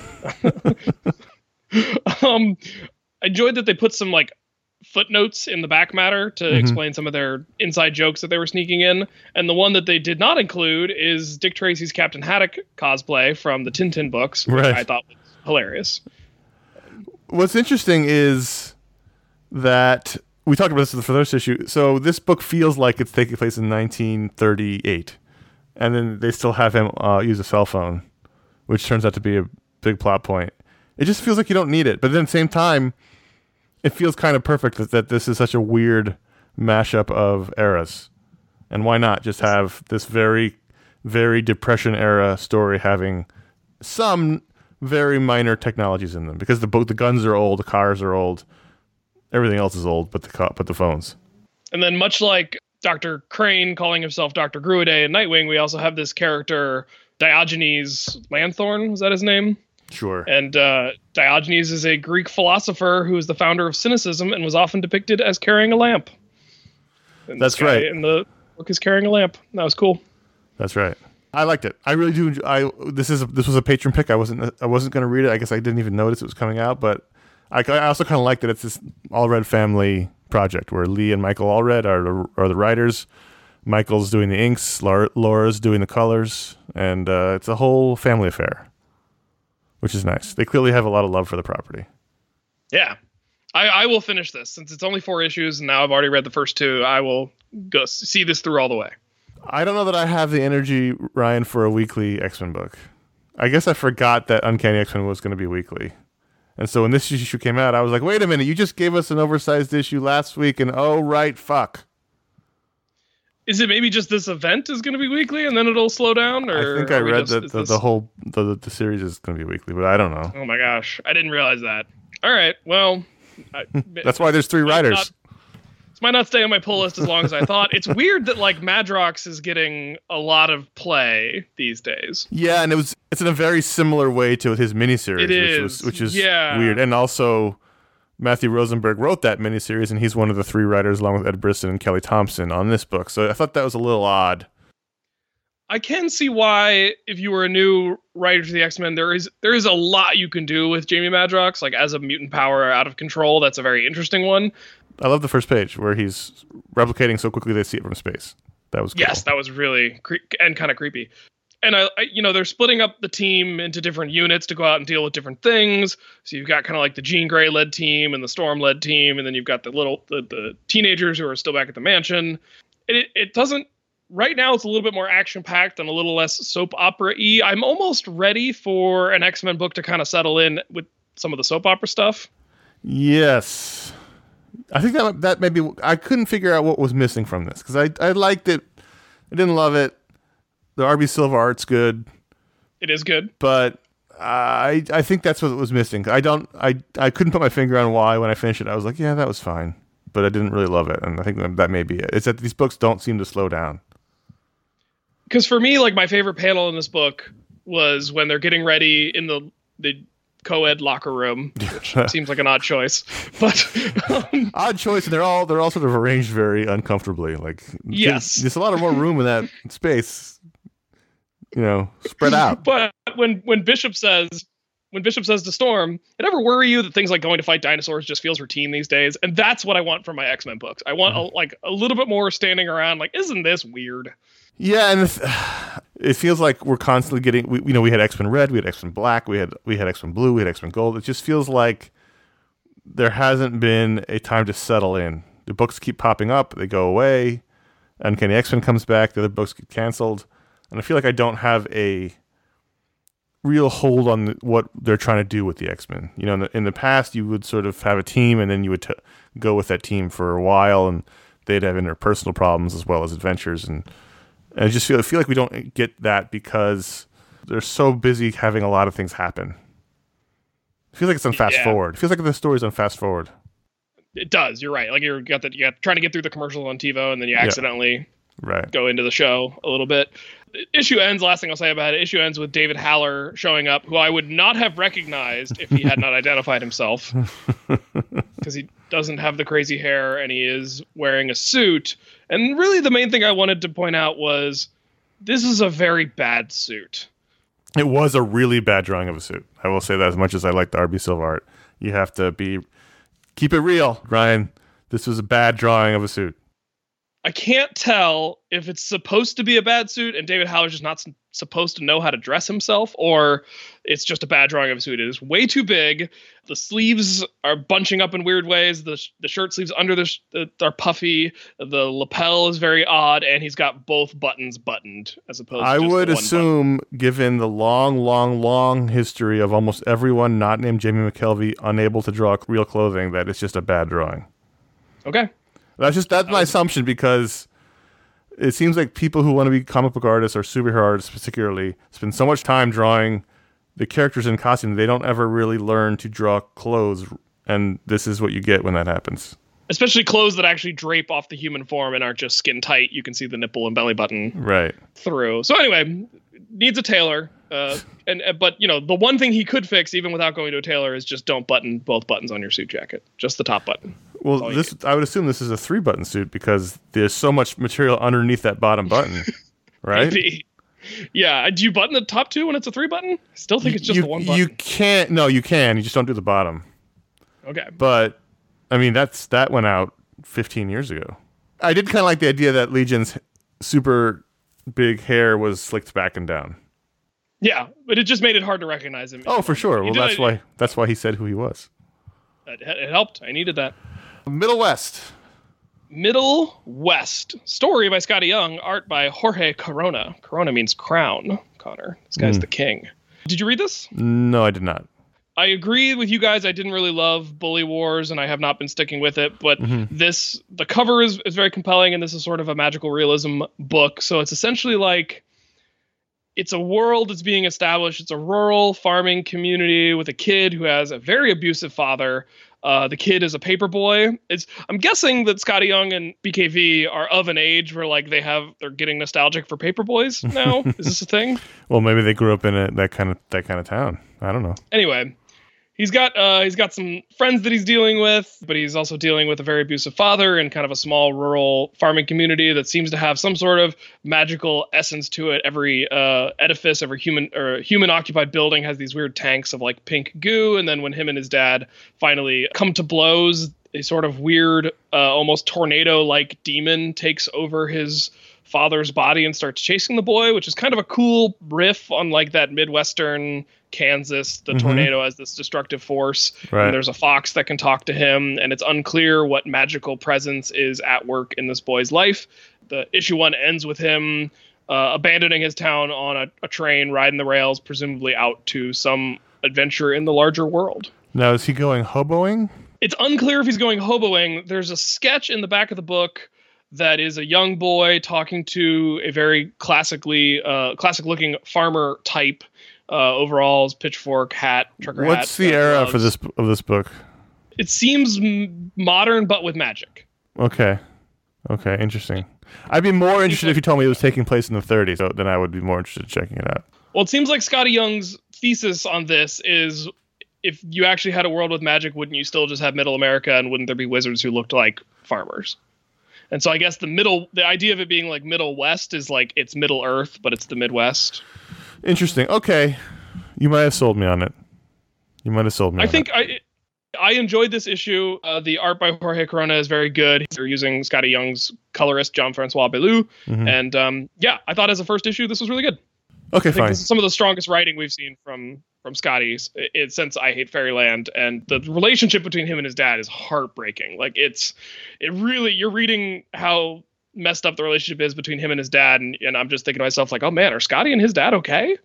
um, I enjoyed that they put some like footnotes in the back matter to mm-hmm. explain some of their inside jokes that they were sneaking in. And the one that they did not include is Dick Tracy's Captain Haddock cosplay from the Tintin books, which right. I thought was hilarious. What's interesting is that we talked about this in the first issue. So this book feels like it's taking place in nineteen thirty-eight. And then they still have him uh, use a cell phone, which turns out to be a big plot point. It just feels like you don't need it. But then at the same time, it feels kind of perfect that, that this is such a weird mashup of eras. And why not just have this very, very Depression-era story having some very minor technologies in them? Because the the guns are old, the cars are old, everything else is old, but the but the phones. And then, much like Doctor Crane calling himself Doctor Gruiday in Nightwing, we also have this character Diogenes Lanthorn. Was that his name? Sure. And uh, Diogenes is a Greek philosopher who is the founder of cynicism and was often depicted as carrying a lamp. And That's right. And the book is carrying a lamp. That was cool. That's right. I liked it. I really do. Enjoy, I this is a, this was a patron pick. I wasn't I wasn't going to read it. I guess I didn't even notice it was coming out, but I, I also kind of like that it's this Allred family project where Lee and Michael Allred are the, are the writers. Michael's doing the inks, Laura, Laura's doing the colors, and uh, it's a whole family affair, which is nice. They clearly have a lot of love for the property. Yeah. I, I will finish this. Since it's only four issues, and now I've already read the first two, I will go see this through all the way. I don't know that I have the energy, Ryan, for a weekly X-Men book. I guess I forgot that Uncanny X-Men was going to be weekly. And so when this issue came out, I was like, wait a minute, you just gave us an oversized issue last week, and oh, right, fuck. Is it maybe just this event is going to be weekly, and then it'll slow down? Or I think I read just, that the, this... the whole the, the series is going to be weekly, but I don't know. Oh my gosh, I didn't realize that. All right, well... I, That's why there's three writers. Not, this might not stay on my pull list as long as I thought. It's weird that like Madrox is getting a lot of play these days. Yeah, and it was it's in a very similar way to his miniseries, it which is. was which is yeah. weird. And also Matthew Rosenberg wrote that miniseries, and he's one of the three writers along with Ed Brisson and Kelly Thompson on this book. So I thought that was a little odd. I can see why, if you were a new writer to the X-Men, there is there is a lot you can do with Jamie Madrox, like as a mutant power out of control. That's a very interesting one. I love the first page where he's replicating so quickly they see it from space. That was cool. Yes, that was really cre- and kind of creepy. And I, I, you know, they're splitting up the team into different units to go out and deal with different things. So you've got kind of like the Jean Grey led team and the Storm led team, and then you've got the little the, the teenagers who are still back at the mansion. And it it doesn't. Right now, it's a little bit more action-packed and a little less soap opera-y. I'm almost ready for an X-Men book to kind of settle in with some of the soap opera stuff. Yes. I think that that maybe... I couldn't figure out what was missing from this, because I, I liked it. I didn't love it. The R B Silver art's good. It is good. But I I think that's what was missing. I don't... I, I couldn't put my finger on why. When I finished it, I was like, yeah, that was fine. But I didn't really love it, and I think that, that may be it. It's that these books don't seem to slow down. Because for me, like my favorite panel in this book was when they're getting ready in the the co-ed locker room, which seems like an odd choice, but um, odd choice, and they're all they're all sort of arranged very uncomfortably. Like yes, there's a lot of more room in that space, you know, spread out. But when when Bishop says when Bishop says to Storm, it ever worry you that things like going to fight dinosaurs just feels routine these days? And that's what I want from my X-Men books. I want mm-hmm. a, like a little bit more standing around. Like, isn't this weird? Yeah, and th- it feels like we're constantly getting. We, you know, we had X-Men Red, we had X-Men Black, we had we had X-Men Blue, we had X-Men Gold. It just feels like there hasn't been a time to settle in. The books keep popping up, they go away. Uncanny X-Men comes back, the other books get canceled, and I feel like I don't have a real hold on the, what they're trying to do with the X-Men. You know, in the, in the past, you would sort of have a team, and then you would t- go with that team for a while, and they'd have interpersonal problems as well as adventures and. And I just feel I feel like we don't get that because they're so busy having a lot of things happen. It feels like it's on fast yeah. forward. It feels like the story's on fast forward. It does. You're right. Like you're got that. You got trying to get through the commercials on TiVo, and then you accidentally yeah. right. go into the show a little bit. The issue ends. Last thing I'll say about it. Issue ends with David Haller showing up, who I would not have recognized if he had not identified himself, because he doesn't have the crazy hair and he is wearing a suit. And really, the main thing I wanted to point out was this is a very bad suit. It was a really bad drawing of a suit. I will say that as much as I like the R B Silver art, you have to be keep it real, Ryan. This was a bad drawing of a suit. I can't tell if it's supposed to be a bad suit and David Haller's just not s- supposed to know how to dress himself, or it's just a bad drawing of a suit. It is way too big. The sleeves are bunching up in weird ways. The sh- the shirt sleeves under the, sh- the are puffy. The lapel is very odd, and he's got both buttons buttoned as opposed to I just would the one assume, button. Given the long, long, long history of almost everyone not named Jamie McKelvey unable to draw real clothing, that it's just a bad drawing. Okay. That's just that's my assumption, because it seems like people who want to be comic book artists or superhero artists particularly spend so much time drawing the characters in costume, they don't ever really learn to draw clothes, and this is what you get when that happens. Especially clothes that actually drape off the human form and aren't just skin tight. You can see the nipple and belly button right through. So anyway, needs a tailor. Uh, and uh, but you know, the one thing he could fix even without going to a tailor is just don't button both buttons on your suit jacket, just the top button. Well, this I would assume this is a three button suit because there's so much material underneath that bottom button, right? Maybe. Yeah. Do you button the top two when it's a three button? I still think it's just you, the one button. You can't. No, you can. You just don't do the bottom. Okay. But I mean, that's that went out fifteen years ago. I did kind of like the idea that Legion's super big hair was slicked back and down. Yeah, but it just made it hard to recognize him. Oh, for sure. He Well, that's it, why that's why he said who he was. It, it helped. I needed that. Middle West. Middle West. Story by Scotty Young. Art by Jorge Corona. Corona means crown, Connor. This guy's mm. the king. Did you read this? No, I did not. I agree with you guys. I didn't really love Bully Wars, and I have not been sticking with it. But mm-hmm. this, the cover is, is very compelling, and this is sort of a magical realism book. So it's essentially like, it's a world that's being established. It's a rural farming community with a kid who has a very abusive father. Uh, the kid is a paper boy. It's, I'm guessing that Scotty Young and B K V are of an age where like they have, they're getting nostalgic for paper boys now. Is this a thing? Well, maybe they grew up in a, that kind of that kind of town. I don't know. Anyway, He's got uh, he's got some friends that he's dealing with, but he's also dealing with a very abusive father in kind of a small rural farming community that seems to have some sort of magical essence to it. Every uh, edifice, every human or human occupied building has these weird tanks of like pink goo. And then when him and his dad finally come to blows, a sort of weird, uh, almost tornado-like demon takes over his father's body and starts chasing the boy, which is kind of a cool riff on like that Midwestern Kansas, the mm-hmm. tornado as this destructive force. Right. And there's a fox that can talk to him, and it's unclear what magical presence is at work in this boy's life. The issue one ends with him uh, abandoning his town on a, a train, riding the rails, presumably out to some adventure in the larger world. Now, is he going hoboing? It's unclear if he's going hoboing. There's a sketch in the back of the book that is a young boy talking to a very classically, uh, classic-looking farmer type. Uh, overalls, pitchfork, hat, trucker hat. What's the uh, era gloves. for this of this book? It seems m- modern, but with magic. Okay, okay, interesting. I'd be more interested if you told me it was taking place in the thirties. So then I would be more interested in checking it out. Well, it seems like Scotty Young's thesis on this is, if you actually had a world with magic, wouldn't you still just have Middle America, and wouldn't there be wizards who looked like farmers? And so I guess the middle, the idea of it being like Middle West is like it's Middle Earth, but it's the Midwest. Interesting. Okay, you might have sold me on it. You might have sold me. I on think it. I I enjoyed this issue. Uh, the art by Jorge Corona is very good. They're using Scotty Young's colorist Jean-Francois Bellou, mm-hmm. and um, yeah, I thought as a first issue this was really good. Okay, I think fine. This is some of the strongest writing we've seen from from Scotty's it, it, since I Hate Fairyland, and the relationship between him and his dad is heartbreaking. Like it's it really you're reading how messed up the relationship is between him and his dad, and, and I'm just thinking to myself like, oh man, are Scotty and his dad okay?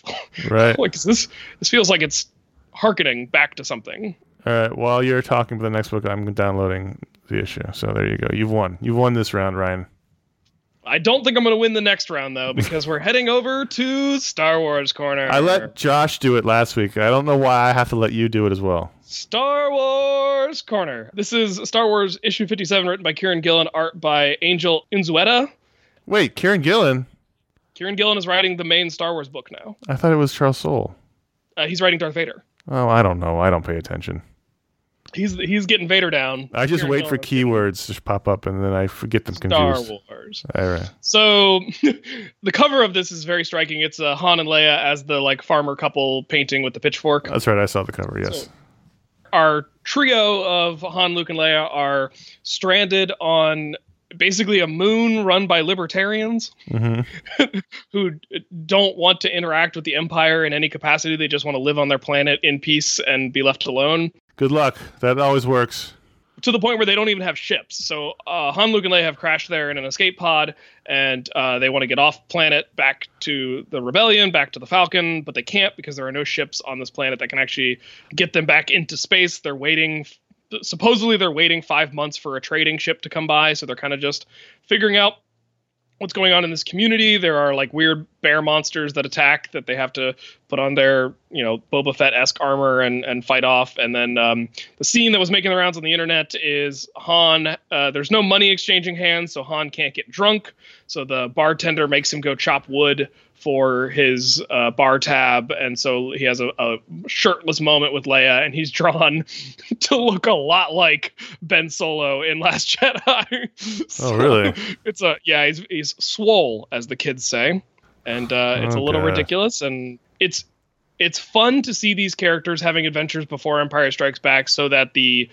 Right. Like this this feels like it's hearkening back to something. All right, while you're talking about the next book, I'm downloading the issue. So there you go. You've won. You've won this round, Ryan. I don't think I'm going to win the next round, though, because we're heading over to Star Wars Corner. I let Josh do it last week. I don't know why I have to let you do it as well. Star Wars Corner. This is Star Wars issue fifty-seven, written by Kieran Gillen, art by Angel Unzueta. Wait, Kieran Gillen? Kieran Gillen is writing the main Star Wars book now. I thought it was Charles Soule. Uh, he's writing Darth Vader. Oh, I don't know. I don't pay attention. He's he's getting Vader down. I just Kieran wait Gillen for keywords to pop up, and then I forget them confused. Star Wars. All right. So the cover of this is very striking. It's uh, Han and Leia as the like farmer couple painting with the pitchfork. That's right. I saw the cover. Yes. So our trio of Han, Luke, and Leia are stranded on basically a moon run by libertarians mm-hmm. who don't want to interact with the Empire in any capacity. They just want to live on their planet in peace and be left alone. Good luck. That always works. To the point where they don't even have ships. So uh, Han, Luke, and Leia have crashed there in an escape pod, and uh, they want to get off planet back to the Rebellion, back to the Falcon, but they can't because there are no ships on this planet that can actually get them back into space. They're waiting. Supposedly they're waiting five months for a trading ship to come by, so they're kind of just figuring out what's going on in this community. There are like weird bear monsters that attack that they have to put on their, you know, Boba Fett-esque armor and, and fight off. And then um, the scene that was making the rounds on the internet is Han. Uh, there's no money exchanging hands, so Han can't get drunk. So the bartender makes him go chop wood for his uh, bar tab. And so he has a, a shirtless moment with Leia, and he's drawn to look a lot like Ben Solo in Last Jedi. So oh, really? It's a, yeah, he's, he's swole, as the kids say. And uh, it's oh, a little God. ridiculous. And it's, it's fun to see these characters having adventures before Empire Strikes Back, so that the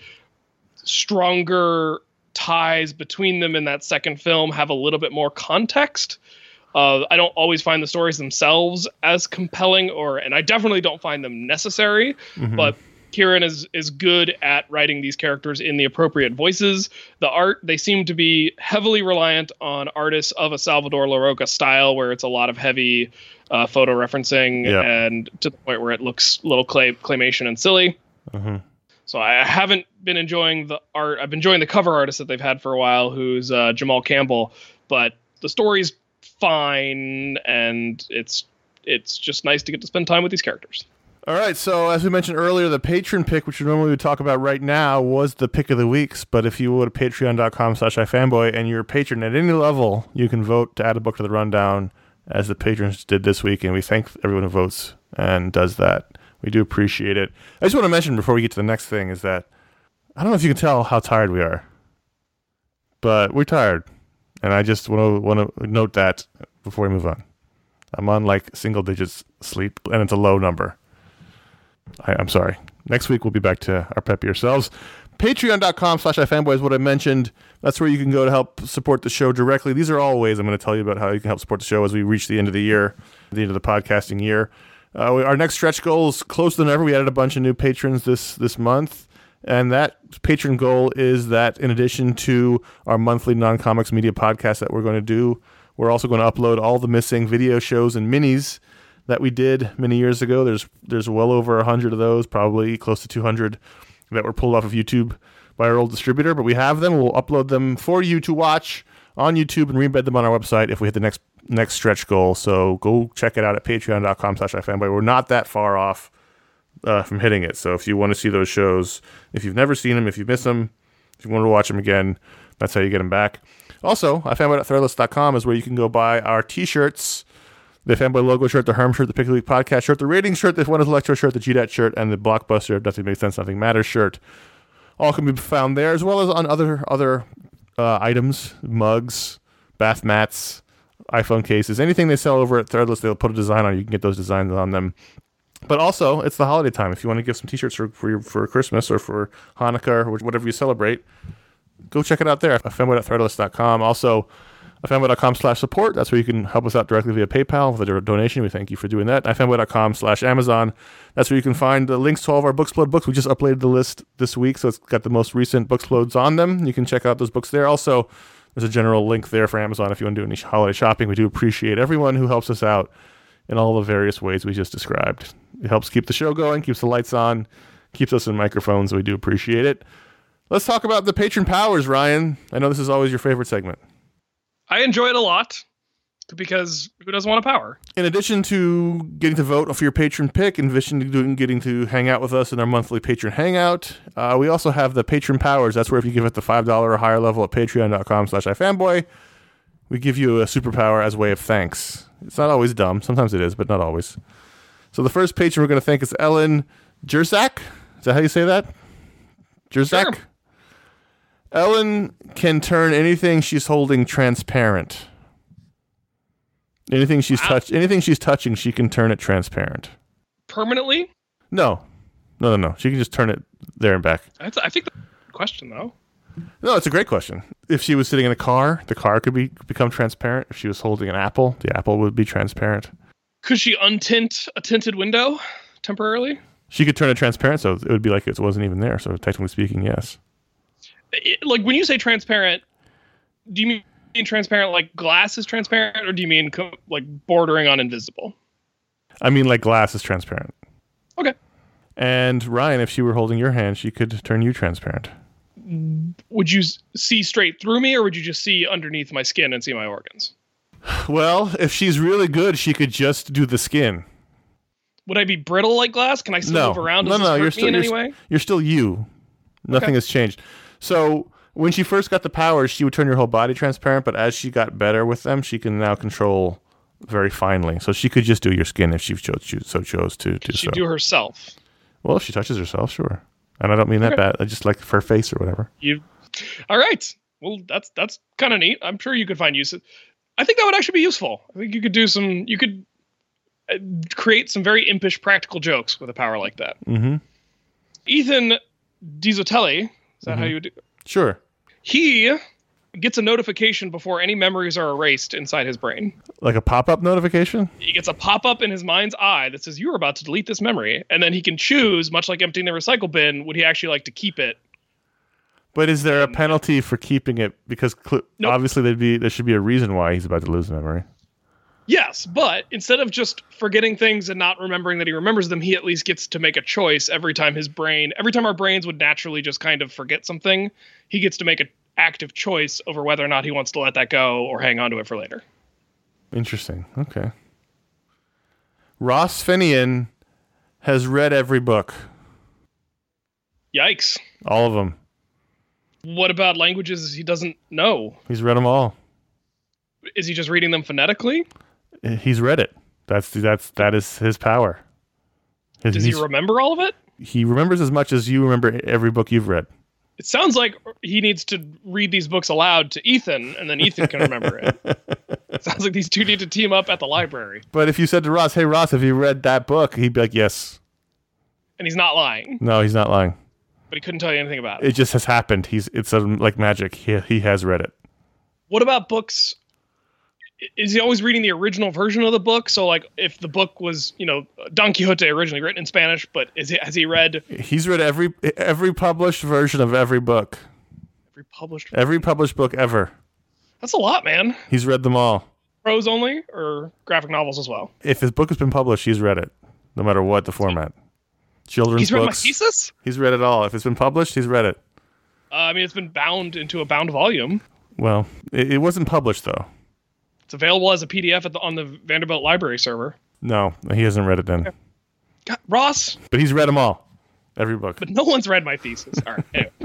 stronger ties between them in that second film have a little bit more context. Uh, I don't always find the stories themselves as compelling, or and I definitely don't find them necessary. Mm-hmm. But Kieran is is good at writing these characters in the appropriate voices. The art, they seem to be heavily reliant on artists of a Salvador Larroca style, where it's a lot of heavy uh, photo referencing, yeah. and to the point where it looks a little clay, claymation and silly. Mm-hmm. So I haven't been enjoying the art. I've been enjoying the cover artist that they've had for a while, who's uh, Jamal Campbell. But the story's fine, and it's it's just nice to get to spend time with these characters. All right, so as we mentioned earlier, the patron pick, which we normally would talk about right now, was the pick of the weeks. But if you go to patreon.com slash ifanboy and you're a patron at any level, you can vote to add a book to the rundown, as the patrons did this week. And we thank everyone who votes and does that. We do appreciate it. I just want to mention before we get to the next thing is that I don't know if you can tell how tired we are, but we're tired. And I just want to want to note that before we move on. I'm on like single digits sleep, and it's a low number. I, I'm sorry. Next week, we'll be back to our peppier selves. Patreon.com slash iFanboy is what I mentioned. That's where you can go to help support the show directly. These are all ways I'm going to tell you about how you can help support the show as we reach the end of the year, the end of the podcasting year. Uh, we, our next stretch goal is closer than ever. We added a bunch of new patrons this, this month. And that patron goal is that in addition to our monthly non-comics media podcast that we're going to do, we're also going to upload all the missing video shows and minis that we did many years ago. There's there's well over one hundred of those, probably close to two hundred that were pulled off of YouTube by our old distributor. But we have them. We'll upload them for you to watch on YouTube and rebed them on our website if we hit the next next stretch goal. So go check it out at patreon.com slash iFanboy. We're not that far off uh, from hitting it. So if you want to see those shows, if you've never seen them, if you miss them, if you want to watch them again, that's how you get them back. Also, iFanboy dot threadless dot com is where you can go buy our t-shirts, the Fanboy logo shirt, the Herm shirt, the Pick of the Week podcast shirt, the Ratings shirt, the One is Electro shirt, the G D A T shirt, and the Blockbuster Nothing Makes Sense, Nothing Matters shirt. All can be found there, as well as on other other uh, items, mugs, bath mats, iPhone cases, anything they sell over at Threadless, they'll put a design on. You can get those designs on them. But also, it's the holiday time. If you want to give some t-shirts for for, your, for Christmas or for Hanukkah or whatever you celebrate, go check it out there, fanboy dot threadless dot com. Also, fanboy dot com slash support. That's where you can help us out directly via PayPal with a donation. We thank you for doing that. fanboy dot com slash Amazon. That's where you can find the links to all of our Booksplode books. We just uploaded the list this week, so it's got the most recent Booksplodes on them. You can check out those books there. Also, there's a general link there for Amazon if you want to do any holiday shopping. We do appreciate everyone who helps us out in all the various ways we just described. It helps keep the show going, keeps the lights on, keeps us in microphones. So we do appreciate it. Let's talk about the patron powers, Ryan. I know this is always your favorite segment. I enjoy it a lot because who doesn't want a power? In addition to getting to vote for your patron pick, in addition to doing, getting to hang out with us in our monthly patron hangout, uh, we also have the patron powers. That's where if you give it the five dollars or higher level at patreon.com slash iFanboy, we give you a superpower as a way of thanks. It's not always dumb. Sometimes it is, but not always. So the first patron we're going to thank is Ellen Jerzak. Is that how you say that? Jerzak? Sure. Ellen can turn anything she's holding transparent. Anything she's wow. touched, anything she's touching, she can turn it transparent. Permanently? No, no, no, no. She can just turn it there and back. That's, I think the question though. No, it's a great question. If she was sitting in a car, the car could be become transparent. If she was holding an apple, the apple would be transparent. Could she untint a tinted window temporarily? She could turn it transparent, so it would be like it wasn't even there. So technically speaking, yes. It, like when you say transparent, do you mean transparent like glass is transparent, or do you mean co- like bordering on invisible? I mean like glass is transparent. Okay. And Ryan, if she were holding your hand, she could turn you transparent. Would you see straight through me, or would you just see underneath my skin and see my organs? Well, if she's really good, she could just do the skin. Would I be brittle like glass? Can I still no. move around? No, Does no, this you're hurt still me in you're, any way? You're still you. Nothing okay. has changed. So when she first got the powers, she would turn your whole body transparent, but as she got better with them, she can now control very finely. So she could just do your skin if she chose, so chose to do so. She do herself. Well, if she touches herself, sure. And I don't mean that okay. bad. I just like her face or whatever. You, all right. Well, that's that's kind of neat. I'm sure you could find use. I think that would actually be useful. I think you could do some. You could uh, create some very impish practical jokes with a power like that. Mm-hmm. Ethan Dizotelli. Is that mm-hmm. how you would do it? Sure. He gets a notification before any memories are erased inside his brain. Like a pop-up notification? He gets a pop-up in his mind's eye that says, you're about to delete this memory. And then he can choose, much like emptying the recycle bin, would he actually like to keep it? But is there and, a penalty for keeping it? Because cl- nope. obviously there'd be there should be a reason why he's about to lose memory. Yes, but instead of just forgetting things and not remembering that he remembers them, he at least gets to make a choice every time his brain, every time our brains would naturally just kind of forget something, he gets to make an active choice over whether or not he wants to let that go or hang on to it for later. Interesting. Okay. Ross Finian has read every book. Yikes. All of them. What about languages he doesn't know? He's read them all. Is he just reading them phonetically? He's read it. That's that's that is his power. Does he He's- remember all of it? He remembers as much as you remember every book you've read. It sounds like he needs to read these books aloud to Ethan, and then Ethan can remember it. It sounds like these two need to team up at the library. But if you said to Ross, hey, Ross, have you read that book? He'd be like, yes. And he's not lying, No, he's not lying. but he couldn't tell you anything about it. It just has happened. He's It's um, like magic. He, he has read it. What about books? Is he always reading the original version of the book? So, like, if the book was, you know, Don Quixote originally written in Spanish, but is he, has he read He's read every every published version of every book. every published? Every published book ever. That's a lot, man. He's read them all. Prose only, or graphic novels as well? If his book has been published, he's read it, no matter what the format. Children's He's read my books. thesis. He's read it all. If it's been published, he's read it. Uh, I mean, it's been bound into a bound volume. Well, it, it wasn't published, though. It's available as a P D F at the, on the Vanderbilt library server. No, he hasn't read it then. God, Ross, But he's read them all. Every book. but no one's read my thesis. All right. Anyway.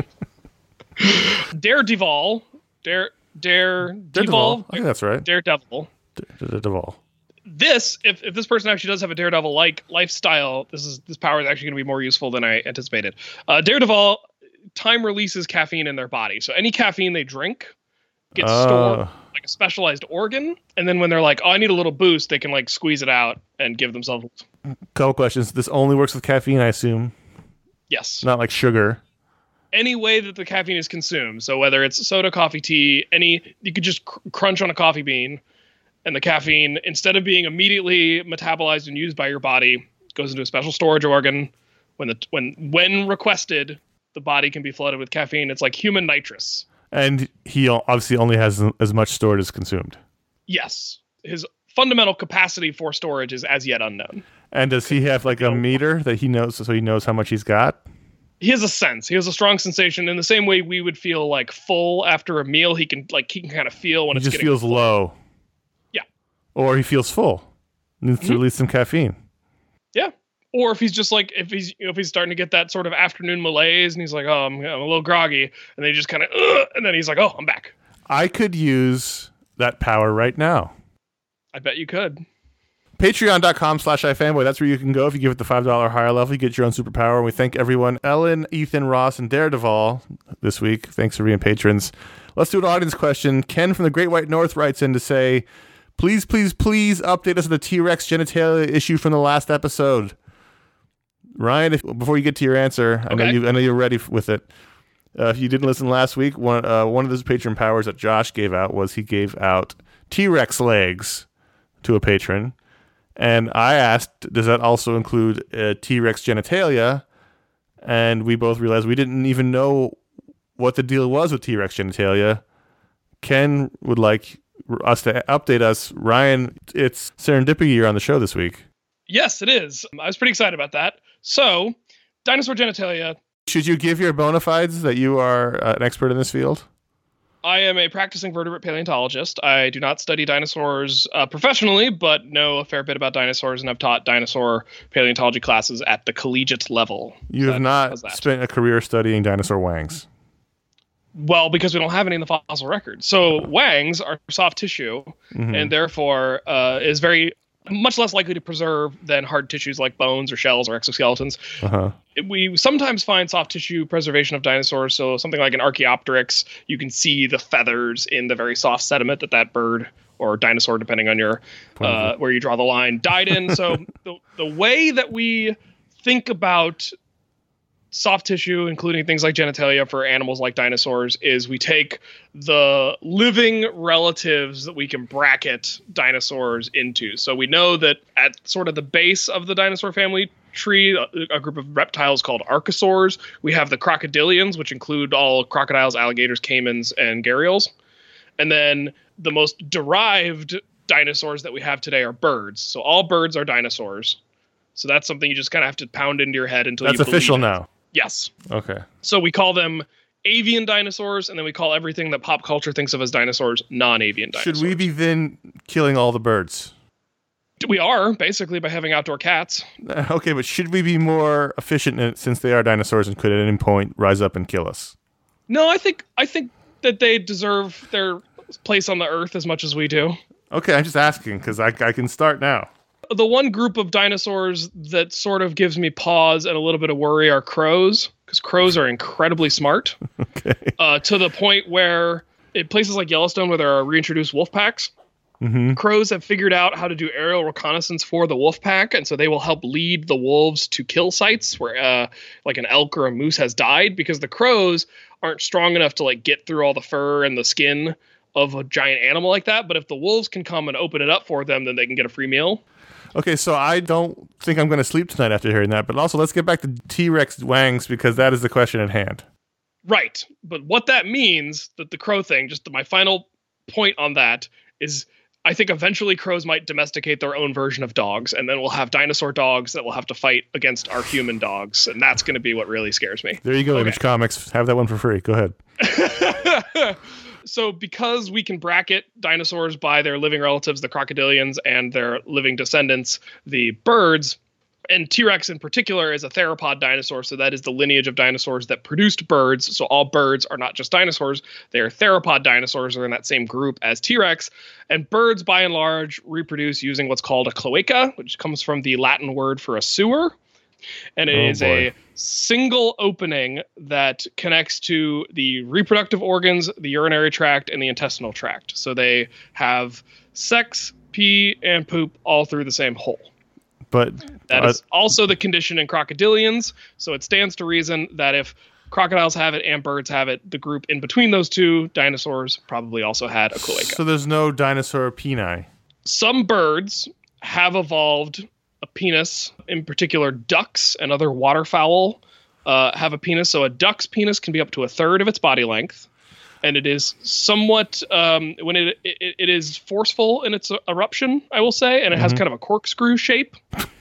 Daredevil. Dare. Dare. Daredevil. I think that's right. Daredevil. Daredevil. This, if, if this person actually does have a Daredevil-like lifestyle, this is this power is actually going to be more useful than I anticipated. Uh, Daredevil time releases caffeine in their body, so any caffeine they drink gets Oh. stored like a specialized organ, and then when they're like, "Oh, I need a little boost," they can like squeeze it out and give themselves. Couple questions. This only works with caffeine, I assume. Yes, Not like sugar. any way that the caffeine is consumed. So whether it's soda, coffee, tea, any, you could just cr- crunch on a coffee bean, and the caffeine, instead of being immediately metabolized and used by your body, goes into a special storage organ. When the when when requested, the body can be flooded with caffeine. It's like human nitrous. And he o- obviously only has as much stored as consumed. Yes, his fundamental capacity for storage is as yet unknown. And does he have like a meter that he knows so he knows how much he's got? He has a sense. He has a strong sensation. In the same way we would feel like full after a meal, he can like he can kind of feel when He it's just getting feels full. low. Yeah. Or he feels full. Needs to Mhm. release some caffeine. Yeah. Or if he's just like if he's you know, if he's starting to get that sort of afternoon malaise and he's like, oh, I'm, I'm a little groggy, and then he just kind of and then he's like, oh, I'm back. I could use that power right now. I bet you could. Patreon.com slash iFanboy. That's where you can go. If you give it the five dollars higher level, you get your own superpower. And we thank everyone, Ellen, Ethan, Ross, and Daredevil this week. Thanks for being patrons. Let's do an audience question. Ken from the Great White North writes in to say, please, please, please update us on the T-Rex genitalia issue from the last episode. Ryan, if, before you get to your answer, I know Okay. you. I know you're ready f- with it. Uh, if you didn't listen last week, one uh, one of those patron powers that Josh gave out was he gave out T-Rex legs to a patron, and I asked, does that also include uh, T-Rex genitalia? And we both realized we didn't even know what the deal was with T-Rex genitalia. Ken would like us to update us. Ryan, it's serendipity year on the show this week. Yes, it is. I was pretty excited about that. So, dinosaur genitalia. Should you give your bona fides that you are uh, an expert in this field? I am a practicing vertebrate paleontologist. I do not study dinosaurs uh, professionally, but know a fair bit about dinosaurs, and I've taught dinosaur paleontology classes at the collegiate level. You So have that- not how's that? spent a career studying dinosaur wangs. Well, because we don't have any in the fossil record. So wangs are soft tissue, Mhm. and therefore uh, is very much less likely to preserve than hard tissues like bones or shells or exoskeletons. Uh-huh. We sometimes find soft tissue preservation of dinosaurs. So something like an Archaeopteryx, you can see the feathers in the very soft sediment that that bird or dinosaur, depending on your uh, where you draw the line, died in. So the the way that we think about soft tissue, including things like genitalia for animals like dinosaurs, is we take the living relatives that we can bracket dinosaurs into. So we know that at sort of the base of the dinosaur family tree, a, a group of reptiles called archosaurs, we have the crocodilians, which include all crocodiles, alligators, caimans, and gharials. And then the most derived dinosaurs that we have today are birds. So all birds are dinosaurs. So that's something you just kind of have to pound into your head until That's you believe official it. now. Yes. Okay. So we call them avian dinosaurs, and then we call everything that pop culture thinks of as dinosaurs non-avian dinosaurs. Should we be then killing all the birds? We are, basically, by having outdoor cats. Uh, Okay, but should we be more efficient in it since they are dinosaurs and could at any point rise up and kill us? No, I think I think that they deserve their place on the earth as much as we do. Okay, I'm just asking because I, I can start now. the one group of dinosaurs that sort of gives me pause and a little bit of worry are crows, because crows are incredibly smart. Okay. Uh, to the point where in places like Yellowstone, where there are reintroduced wolf packs, mm-hmm. crows have figured out how to do aerial reconnaissance for the wolf pack, and so they will help lead the wolves to kill sites where, uh, like an elk or a moose has died, because the crows aren't strong enough to like get through all the fur and the skin of a giant animal like that. But if the wolves can come and open it up for them, then they can get a free meal. Okay, so I don't think I'm going to sleep tonight after hearing that, but also let's get back to T-Rex wangs, because that is the question at hand. Right. But what that means, that the crow thing, just my final point on that is, I think eventually crows might domesticate their own version of dogs, and then we'll have dinosaur dogs that will have to fight against our human dogs, and that's going to be what really scares me. There you go, okay. Image Comics. Have that one for free. Go ahead. So because we can bracket dinosaurs by their living relatives, the crocodilians, and their living descendants, the birds, and T-Rex in particular is a theropod dinosaur, so that is the lineage of dinosaurs that produced birds. So all birds are not just dinosaurs, they're theropod dinosaurs, are in that same group as T-Rex. And birds, by and large, reproduce using what's called a cloaca, which comes from the Latin word for a sewer. And it oh, is boy. a single opening that connects to the reproductive organs, the urinary tract, and the intestinal tract. So they have sex, pee, and poop all through the same hole. But that uh, is also the condition in crocodilians. So it stands to reason that if crocodiles have it and birds have it, the group in between those two dinosaurs probably also had a cloaca. So there's no dinosaur peni. Some birds have evolved a penis, in particular ducks and other waterfowl uh, have a penis. So a duck's penis can be up to a third of its body length. And it is somewhat, um, when it, it it is forceful in its eruption, I will say, and it has mm-hmm. kind of a corkscrew shape.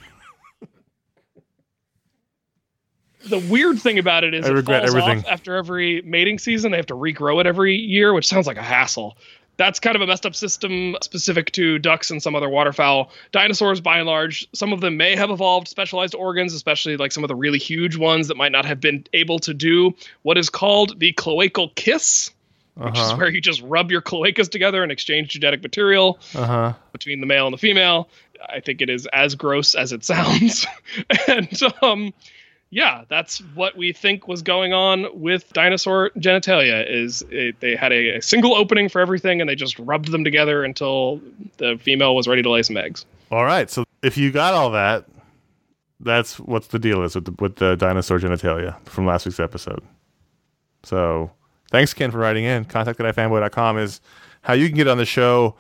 The weird thing about it is I it regret falls everything. off after every mating season. They have to regrow it every year, which sounds like a hassle. That's kind of a messed up system specific to ducks and some other waterfowl. Dinosaurs, by and large, some of them may have evolved specialized organs, especially like some of the really huge ones that might not have been able to do what is called the cloacal kiss, which uh-huh. is where you just rub your cloacas together and exchange genetic material uh-huh. between the male and the female. I think it is as gross as it sounds. and um, yeah, that's what we think was going on with dinosaur genitalia, is it, they had a, a single opening for everything and they just rubbed them together until the female was ready to lay some eggs. All right. So if you got all that, that's what the deal is with the, with the dinosaur genitalia from last week's episode. So thanks, Ken, for writing in. Contact at ifanboy dot com is how you can get on the show.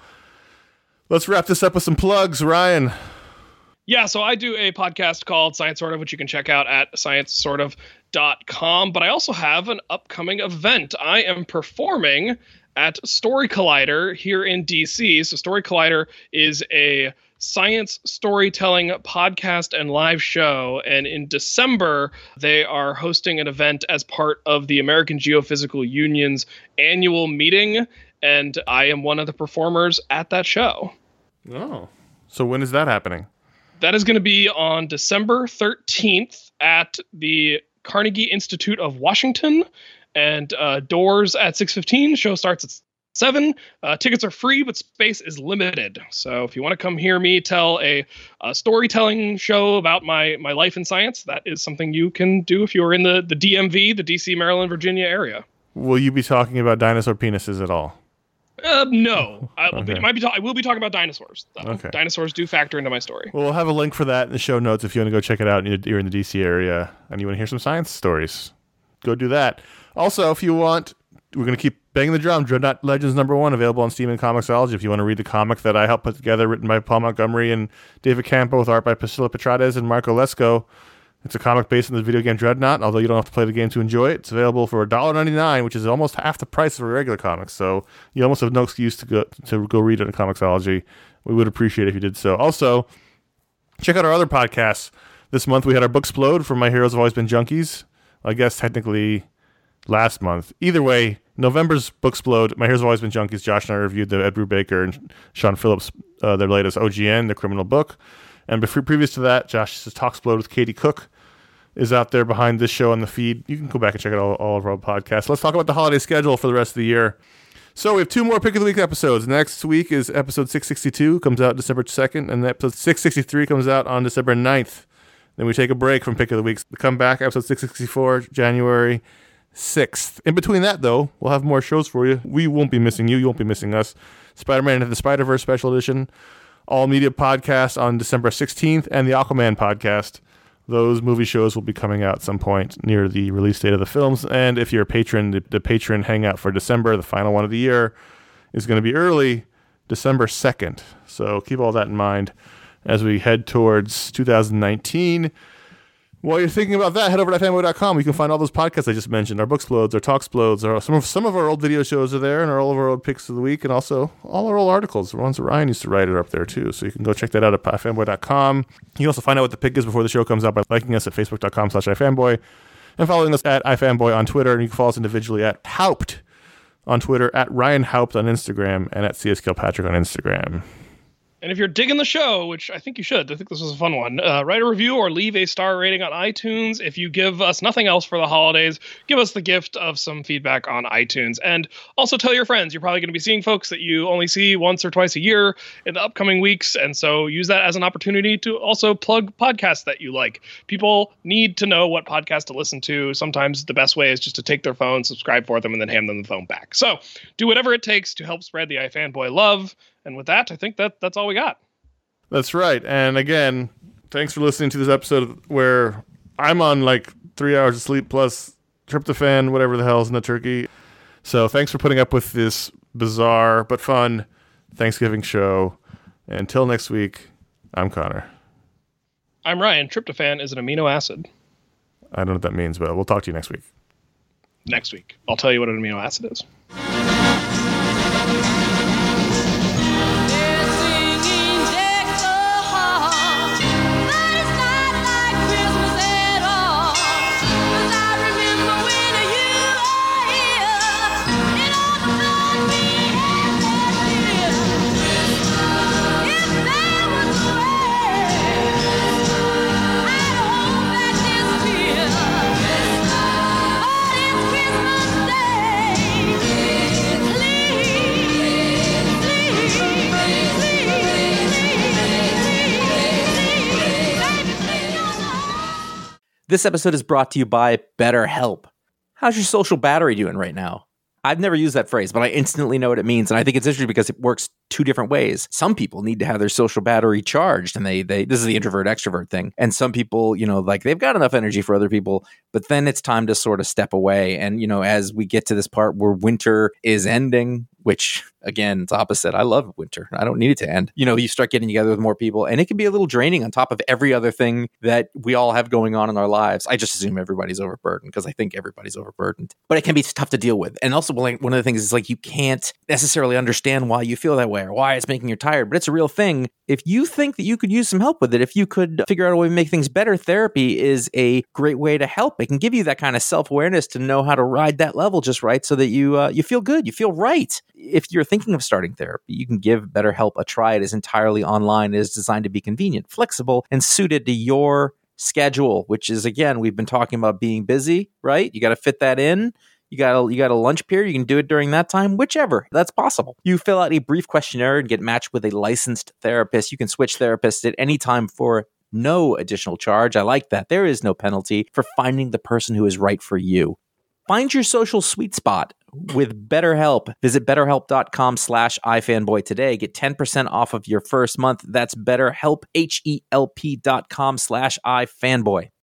Let's wrap this up with some plugs. Ryan. Yeah, so I do a podcast called Science Sort of, which you can check out at science sort of dot com. But I also have an upcoming event. I am performing at Story Collider here in D C. So Story Collider is a science storytelling podcast and live show. And in December, they are hosting an event as part of the American Geophysical Union's annual meeting. And I am one of the performers at that show. Oh, so when is that happening? That is going to be on December thirteenth at the Carnegie Institute of Washington, and uh, doors at six fifteen. Show starts at seven. Uh, tickets are free, but space is limited. So if you want to come hear me tell a, a storytelling show about my my life in science, that is something you can do if you are in the, the D M V, the D C, Maryland, Virginia area. Will you be talking about dinosaur penises at all? Uh, no, I, okay. I might be. Ta- I will be talking about dinosaurs. Though. Okay. Dinosaurs do factor into my story. Well, we'll have a link for that in the show notes if you want to go check it out and you're in the D C area and you want to hear some science stories. Go do that. Also, if you want, we're going to keep banging the drum. Dreadnought Legends number one, available on Steam and Comixology. If you want to read the comic that I helped put together, written by Paul Montgomery and David Campo, with art by Priscilla Petrades and Marco Lesko. It's a comic based on the video game Dreadnought, although you don't have to play the game to enjoy it. It's available for one dollar ninety-nine, which is almost half the price of a regular comic. So you almost have no excuse to go to go read it on Comixology. We would appreciate it if you did so. Also, check out our other podcasts. This month we had our Booksplode from My Heroes Have Always Been Junkies. I guess technically last month. Either way, November's Booksplode, My Heroes Have Always Been Junkies. Josh and I reviewed the Ed Brubaker and Sean Phillips, uh, their latest O G N, the criminal book. And before, previous to that, Josh's Talksplode with Katie Cook is out there behind this show on the feed. You can go back and check out all, all of our podcasts. Let's talk about the holiday schedule for the rest of the year. So we have two more Pick of the Week episodes. Next week is episode six sixty-two, comes out December second, and episode six sixty-three comes out on December ninth. Then we take a break from Pick of the Week. We come back, episode six sixty-four, January sixth. In between that, though, we'll have more shows for you. We won't be missing you. You won't be missing us. Spider-Man Into the Spider-Verse Special Edition, All Media Podcast on December sixteenth, and the Aquaman Podcast. Those movie shows will be coming out at some point near the release date of the films. And if you're a patron, the, the patron hangout for December, the final one of the year, is going to be early, December second. So keep all that in mind as we head towards two thousand nineteen. While you're thinking about that, head over to fanboy dot com. You can find all those podcasts I just mentioned, our Booksplodes, our Talksplodes, our, some of some of our old video shows are there, and all of our old picks of the week, and also all our old articles. The ones that Ryan used to write are up there, too. So you can go check that out at fanboy dot com. You can also find out what the pick is before the show comes out by liking us at facebook dot com slash ifanboy and following us at ifanboy on Twitter. And you can follow us individually at Haupt on Twitter, at Ryan Haupt on Instagram, and at C S Kilpatrick on Instagram. And if you're digging the show, which I think you should, I think this was a fun one, uh, write a review or leave a star rating on iTunes. If you give us nothing else for the holidays, give us the gift of some feedback on iTunes. And also tell your friends. You're probably going to be seeing folks that you only see once or twice a year in the upcoming weeks. And so use that as an opportunity to also plug podcasts that you like. People need to know what podcast to listen to. Sometimes the best way is just to take their phone, subscribe for them, and then hand them the phone back. So do whatever it takes to help spread the iFanboy love. And with that, I think that that's all we got. That's right. And again, thanks for listening to this episode where I'm on like three hours of sleep plus tryptophan, whatever the hell's in the turkey. So thanks for putting up with this bizarre but fun Thanksgiving show. Until next week, I'm Connor. I'm Ryan. Tryptophan is an amino acid. I don't know what that means, but we'll talk to you next week. Next week. I'll tell you what an amino acid is. This episode is brought to you by BetterHelp. How's your social battery doing right now? I've never used that phrase, but I instantly know what it means. And I think it's interesting because it works two different ways. Some people need to have their social battery charged, and they they this is the introvert extrovert thing. And some people, you know, like they've got enough energy for other people, but then it's time to sort of step away. And, you know, as we get to this part where winter is ending, which again, it's opposite. I love winter. I don't need it to end. You know, you start getting together with more people, and it can be a little draining on top of every other thing that we all have going on in our lives. I just assume everybody's overburdened because I think everybody's overburdened, but it can be tough to deal with. And also, like, one of the things is like you can't necessarily understand why you feel that way or why it's making you tired, but it's a real thing. If you think that you could use some help with it, if you could figure out a way to make things better, therapy is a great way to help. It can give you that kind of self-awareness to know how to ride that level just right so that you uh, you feel good, you feel right. If you're thinking of starting therapy, you can give BetterHelp a try. It is entirely online. It is designed to be convenient, flexible, and suited to your schedule, which is, again, we've been talking about being busy, right? You got to fit that in. You got a, you got a lunch period. You can do it during that time, whichever. That's possible. You fill out a brief questionnaire and get matched with a licensed therapist. You can switch therapists at any time for no additional charge. I like that. There is no penalty for finding the person who is right for you. Find your social sweet spot with BetterHelp. Visit betterhelp.com slash ifanboy today. Get ten percent off of your first month. That's BetterHelp, H E L P dot com slash ifanboy.